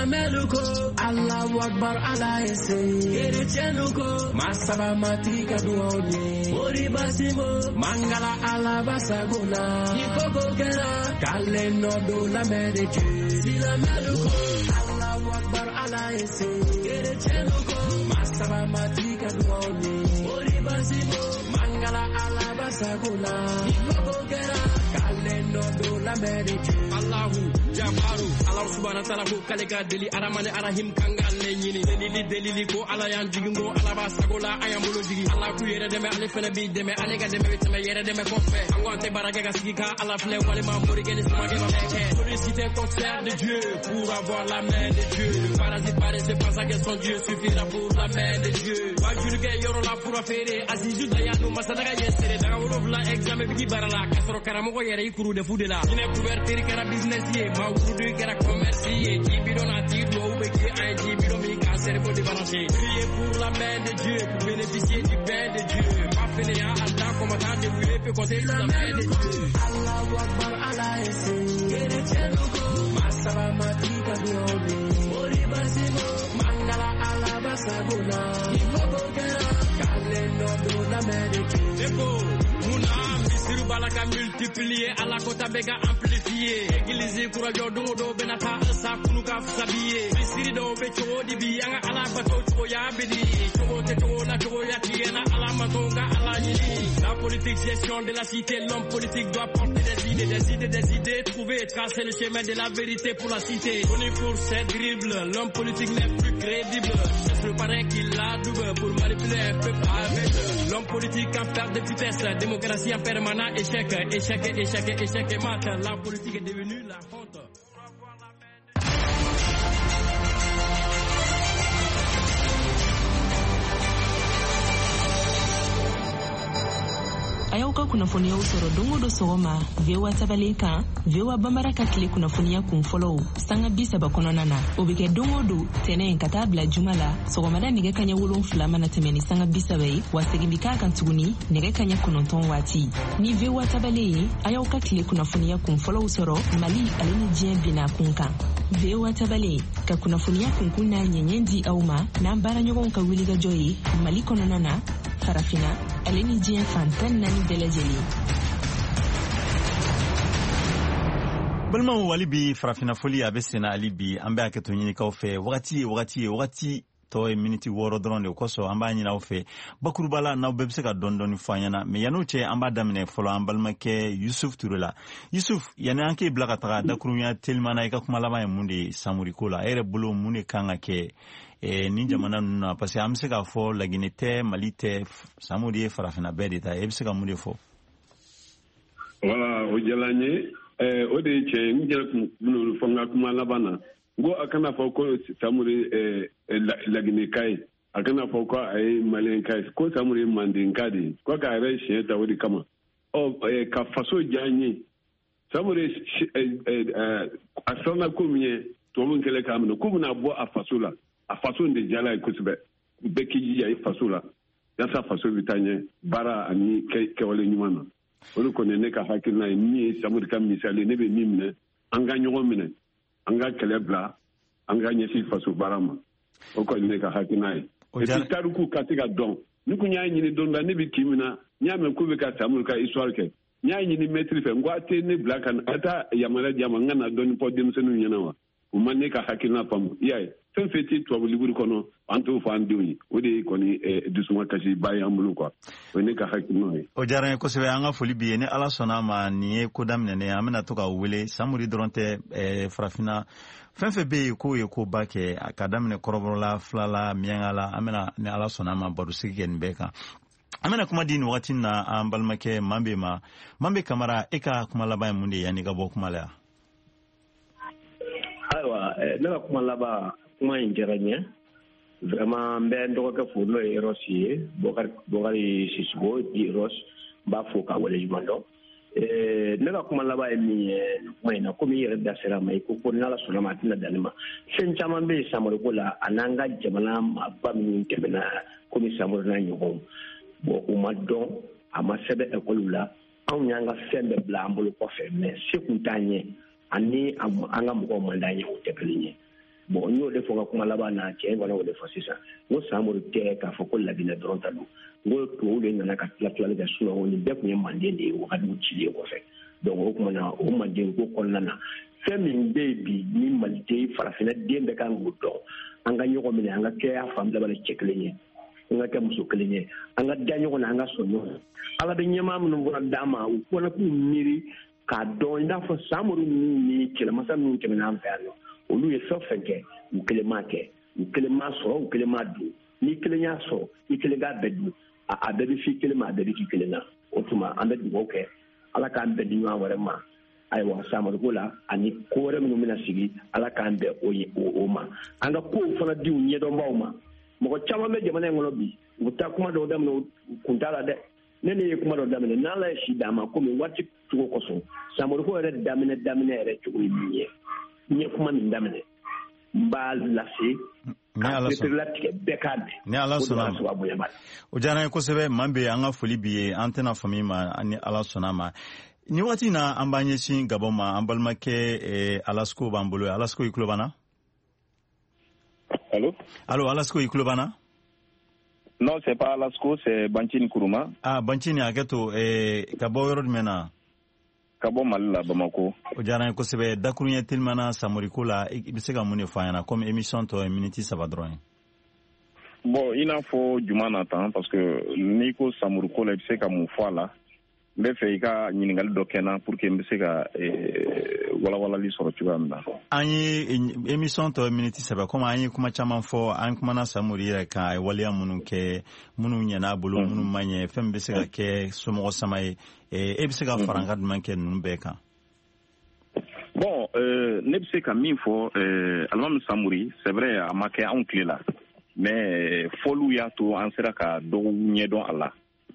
Speaker 11: Silameluko, Allahu Akbar, Allah ese. Erechenuko, Masaba matika duoni. Oribasimo, Mangala alabasaguna. Ikoko kera, Kaleno do la medeke. Silameluko, Allahu Akbar, Allah ese. Erechenuko, Masaba matika duoni. Oribasimo, Mangala alabasaguna. Ikoko kera, Kaleno do la medeke. Allahu Jabaru, Allah subhanahu wa ta'ala ko kaleka deli aramane arahim kangal le nyini delili ko ala yan jigingo ala ba sagola ayambulo jigi Allah ku yere deme ale fene bi deme ale ga deme bitame yere deme ko fe angonte barage ga sigika ala fle wale ma mori gene sama ge ba meke solliciter concert de Dieu pour avoir la main de Dieu le paradis paraît pas ça que son Dieu suffira pour la main de Dieu wa julge yoro la pour affaire azizu da yanu masadaga yesere daga wolo la examen bi barala kasro karamo ko yere ikuru de fudela ine couverture kara business ye Maudu kera commercier, Jibidon a dit l'eau, un Jibidon mi cancer pour débalancer. Priez pour la main de Dieu, pour bénéficier du bien de Dieu. Pas finir à Allah, commandant de lui, peut compter sur la main de Dieu. Allahu Akbar, Allah ese. Erechenuko, Masaba matika duoni. Oribasimo, Mangala alabasaguna. Ikoko kera, Kaleno do la main de Dieu. Balaka multiplié, à la kota bega amplifié. Église kurajo do benata sa kunuka sabiye. Bisiri do be chogo dibi anga ala bato chogo ya bedi. Chogo te chogo na chogo ya tiena ala matonga ala yini. La politique gestion de la cité, l'homme politique doit porter des idées, trouver, tracer le chemin de la vérité pour la cité. Connu pour ses dribbles, l'homme politique n'est plus crédible. C'est le parrain qui l'a double pour manipuler un peuple avec l'homme politique en perte de vitesse, démocratie en permanent. Échec et mat. La politique est devenue la honte.
Speaker 12: Ayauka kunafonia usoro dongo do sogoma vewa tabaleka vewa bamaraka kile kunafonia kumfollow sanga bisa bakononana obike dongo do tene katabla jumala sogomada nige kanya wulon flama na temeni sanga bisa bai wasegibika kantuguni nige kanya kunonton wati ni vewa tabale ayauka kile kunafonia kumfollow usoro mali aleni jien bina kunka vewa tabale ka kunafonia kunkuna nyenyendi auma na mbara nyogon ka wiliga joyi mali kononana farafina aleni jien fantan nani delajeli
Speaker 2: balma walibi farafina foli abesena alibi ambe aketo nyini ka ofe wakati to e minute woro drone ko so amba nyina ofe bakurbala na bebse ka dondoni fanyana me yanuche amba damne folo ambalma ke Yusuf Turela Yusuf yana anke blaka taga dakrunya telmana ka kuma lama mundi samuri kola ere bulo mune kanga ke ni jamana nuna parce que amse ka fo laginete malite samuri farafina bedita ebse ka mundi fo
Speaker 7: wala o jalanye o de che ngel kuno fonga kuma labana go akana fo ko samuri lagine kai akana fo ko ay malen kai ko samuri mandin kadi ko ka re she ta wodi kama o ka faso janye samuri asana kumye to mun kele kamno kumuna bo afasula afaso de jala kusbe beki ya fasula yasa faso bitanye bara ani ke wale nyumana olu kone ne ka hakilina ni samuri kam misali ne be mimne anga nyogo mine anga kelebla anga nyesi faso barama o ko ne ka hakilina e taruku katika don nuku nya nyini don da ne bi kimina nya me ku be ka samuri ka histoire ke nya nyini metri fe ngwate ne black an ata yamala jama ngana don po dem senu nyana wa umane ka hakilina pam yai fen feti to liburu kono anto fandiwi odi koni dusuma kashi bayi ambulu kwa woni ka hakino
Speaker 2: o jaran ko sebe anga foli bi ne ala sona ma ni ko damne ne amena to ka wele samuri dronte farafina fen fe be ko ye ko bake akadamne korobrola flala miangala amena ne ala sona ma barusike nbeka amena kuma dini wakati na ambalmake mambe kamara eka kuma labai munde yani gabo kuma la
Speaker 5: aiwa na kuma laba kuma injeranya vraiment mbe ndo ka funo e rosie bogari sisgo di ros ba foka wala jumando nega kuma laba emi mwena komi yere da sera mai ko nala sona matina dalima sen chama be samoro kola ananga jamana ba mi kemena komi samoro na nyugo bo umadon amasebe ekolula an yanga sembe blambolo ko fe mais sekuntanye ani anga mo mandanye o tepelinye bon n'o de fɔ ka kuma laban na cɛ kɔni o de fɔ sisan n ko Samori tɛ k'a fɔ ko labɛnna dɔrɔn ta don n ko tubabuw de nana ka tila kɛ sunɔgɔ nin bɛɛ tun ye Manden de ye wagadu cilen kɔfɛ donc o tuma na o Manden ko kɔnɔna na fɛn min bɛ yen bi ni Mali tɛ farafinna den bɛɛ kan k'o dɔn an ka ɲɔgɔn minɛ an ka kɛ fan bɛɛ bali cɛ kelen ye an ka kɛ muso kelen ye an ka da ɲɔgɔn na an ka sɔn ɲɔgɔn ala bɛ ɲɛmaa minnu bɔra d'an ma u kɔnɔ k'u miiri k'a dɔn i n'a fɔ Samori ninnu ni kɛlɛmasa ninnu tɛmɛna an fɛ yan nɔ olu ye fɛn fɛn kɛ u kelen m'a kɛ u kelen m'a sɔrɔ u kelen m'a dun ni kelen y'a sɔrɔ i kelen k'a bɛɛ dun a bɛɛ bɛ f'i kelen ma a bɛɛ bɛ k'i kelen na o tuma an bɛ dugawu kɛ ala k'an bɛɛ di ɲɔgɔn wɛrɛ ma ayiwa Samori ko la ani ko wɛrɛ minnu bɛna sigi ala k'an bɛn o ma an ka kow fana di u ɲɛdɔnbaw ma mɔgɔ caman bɛ jamana in kɔnɔ bi u bɛ taa kuma dɔw daminɛ u kun t'a la dɛ ne ye kuma dɔw daminɛ n'ala ye si d'a ma komi waati cogo kosɔn Samori ko yɛrɛ daminɛ yɛrɛ cogo ye min ye n ye kuma min daminɛ n b'a lase latigɛ bɛɛ k'a mɛn
Speaker 2: ni ala sɔnna o diyara n ye kosɛbɛ maa bɛ an ka foli bi ye an tɛna faamu ma ni ala sɔnna ma ni waati na an b'an ɲɛsin Gabon ma an balimakɛ Alasko b'an bolo Alasko i tulo b'an na allo Alasko i tulo b'an na
Speaker 13: non c'est pas Alasko c'est Bancini Kuruma
Speaker 2: Bancini hakɛto ka bɔ yɔrɔ jumɛn na
Speaker 13: ka bɔ Mali la Bamako
Speaker 2: o diyara n ye kosɛbɛ dakuruɲɛ telimana Samori ko la i bɛ se ka mun de fɔ an ɲɛna comme émission tɔ ye miniti 3 dɔrɔn ye
Speaker 13: bon i n'a fɔ juma na tan parce que n'i ko Samori ko la i bɛ se ka mun fɔ a la n bɛ fɛ i ka ɲininkali dɔ kɛ n na pour que n bɛ se ka walawalali sɔrɔ cogoya min na
Speaker 2: an ye émission tɔ miniti 3 comme an ye kuma caman fɔ an kumana Samori yɛrɛ kan a ye waleya minnu kɛ minnu ɲɛna a bolo minnu ma ɲɛ fɛn min bɛ se ka kɛ somɔgɔ sama ye e bɛ se ka fara an ka jumɛn kɛ ninnu bɛɛ kan
Speaker 13: bon ne bɛ se ka min fɔ alimami Samori c'est vrai a ma kɛ anw tile la mais fɔliw y'a to an sera ka dɔw ɲɛdɔn a la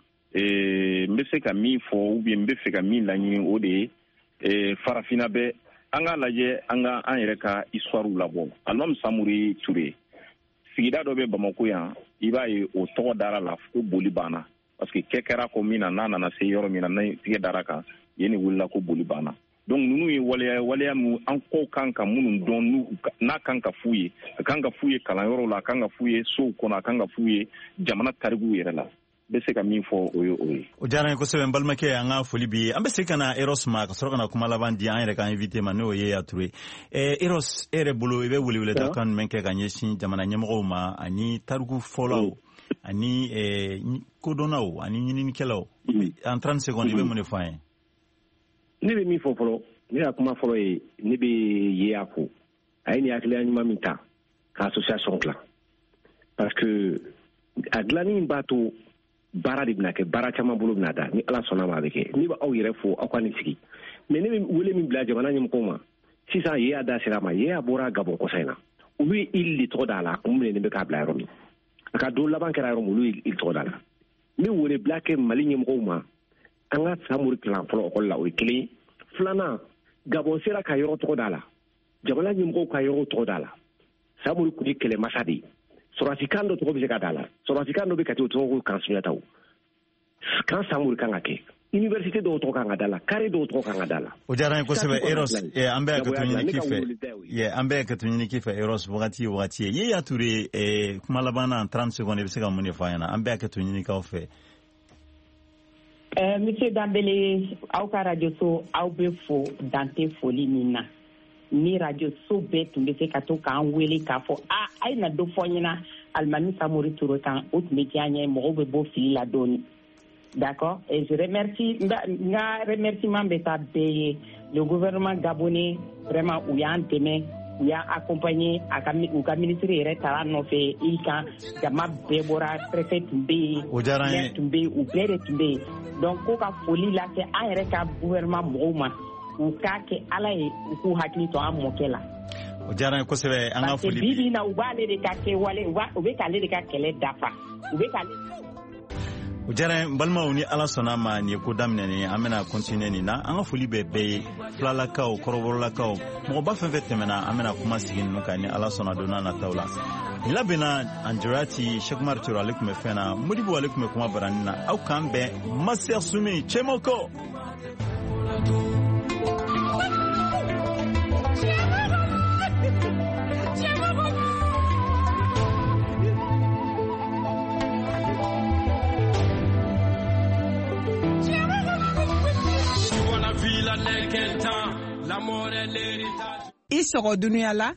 Speaker 13: n bɛ se ka min fɔ ou bien n bɛ fɛ ka min laɲini o de ye farafinna bɛ an k'a lajɛ an yɛrɛ ka histoire labɔ alimami Samori Ture sigida dɔ bɛ Bamako yan i b'a ye o tɔgɔ dara la ko boli banna parce que kɛ kɛra ko min na n'a nana se yɔrɔ min na n'a tigɛ dara kan yen de wulila ko boli banna donc ninnu ye waleya min an ko kan ka minnu dɔn n'a kan ka f'u ye a kan ka f'u ye kalanyɔrɔw la a kan ka f'u ye sow kɔnɔ a kan ka f'u ye jamana tarikuw yɛrɛ la bɛ se ka min fɔ o ye o ye
Speaker 2: o diyara n ye kosɛbɛ n balimakɛ an ka foli bi ye an bɛ se ka na Eros ma ka sɔrɔ ka na kuma laban di an yɛrɛ ka invité ma n'o ye Yature Eros e yɛrɛ bolo i bɛ weleweleda kan jumɛn kɛ ka ɲɛsin jamana ɲɛmɔgɔw ma ani tariku fɔlaw ani kodɔnnaw ani ɲininikɛlaw en 30 secondes i bɛ mun de fɔ an ye
Speaker 5: ne bɛ min fɔ fɔlɔ ne ka kuma fɔlɔ ye ne bɛ yeya fo a ye nin hakilila ɲuman min ta ka association dilan parce que a dilanni b'a to baara de bɛna kɛ baara caman bolo bɛna da ni ala sɔnna ma a bɛ kɛ ne b'aw yɛrɛ fo aw ka nin sigi mais ne bɛ wele min bila jamana ɲɛmɔgɔw ma sisan yeya da sera ma yeya bɔra Gabon kɔsa in na olu ye île de tɔgɔ da la kun minɛ bɛ k'a bila yɔrɔ min a ka don laban kɛra yɔrɔ min olu ye île tɔgɔ da la n bɛ wele bila kɛ Mali ɲɛmɔgɔw ma an ka Samori kalan fɔlɔ ekɔli la o ye kelen filanan Gabon sera ka yɔrɔ tɔgɔ da la jamana ɲɛmɔgɔw ka yɔrɔ tɔgɔ da la Samori kun ye kɛlɛmasa de ye sɔrɔsikan dɔ tɔgɔ bɛ se ka da la sɔrɔsikan dɔ bɛ ka kɛ o tɔgɔ ko kan Sunjata kan Samori kan ka kɛ université dɔw tɔgɔ kan ka da la carré dɔw tɔgɔ kan ka da la
Speaker 2: o diyara n ye kosɛbɛ Eros an bɛ ka to ɲini k'i fɛ an bɛ ka to ɲini k'i fɛ Eros wagati ye ye Yature kuma laban na 30 secondes i bɛ se ka mun de fɔ an ɲɛna an bɛ ka to ɲini k'aw fɛ
Speaker 3: Monsieur Dambele aw ka radio so aw bɛ fo dante foli min na ni radio so bɛɛ tun bɛ se ka to k'an wele k'a fɔ a ye na dɔ fɔ ɲɛna Alimami Samori Ture kan o tun bɛ diya n ye mɔgɔw bɛ bɔ fili la dɔɔni d'accord et je remercie n ka remerciement bɛ taa bɛɛ ye le gouvernement gabonais vraiment u y'an dɛmɛ u y'a accompagné u ka ministre yɛrɛ taara nɔfɛ i kan jama bɛɛ bɔra préfet tun bɛ yen maire tun bɛ yen u bɛɛ de tun bɛ yen donc ko ka foli lase an yɛrɛ ka gouvernement mɔgɔw ma u k'a kɛ ala ye u k'u hakili to an mɔkɛ la
Speaker 2: o diyara n ye kosɛbɛ an ka foli
Speaker 3: bi bi na u b'ale de ka kɛ wale u bɛ k'ale de ka kɛlɛ dafa u bɛ k'ale
Speaker 2: o diyara n balimaw ni ala sɔnna ma nin ye ko daminɛnen an bɛna continuer nin na an ka foli bɛ bɛɛ ye filalakaw kɔrɔbɔrɔlakaw mɔgɔba fɛn fɛn tɛmɛna an bɛna kuma sigi ninnu kan ni ala sɔnna don n'a nataw la nin labɛnna Andirati Cheikh Umar Ture ale tun bɛ fɛn na Modibo ale tun bɛ kuma baranin na aw k'an bɛn Master Sumi Cɛmɔkɔ
Speaker 11: Cɛmɔkɔ qu'un temps, la mort est l'héritage.
Speaker 14: I sɔgɔ dunuya la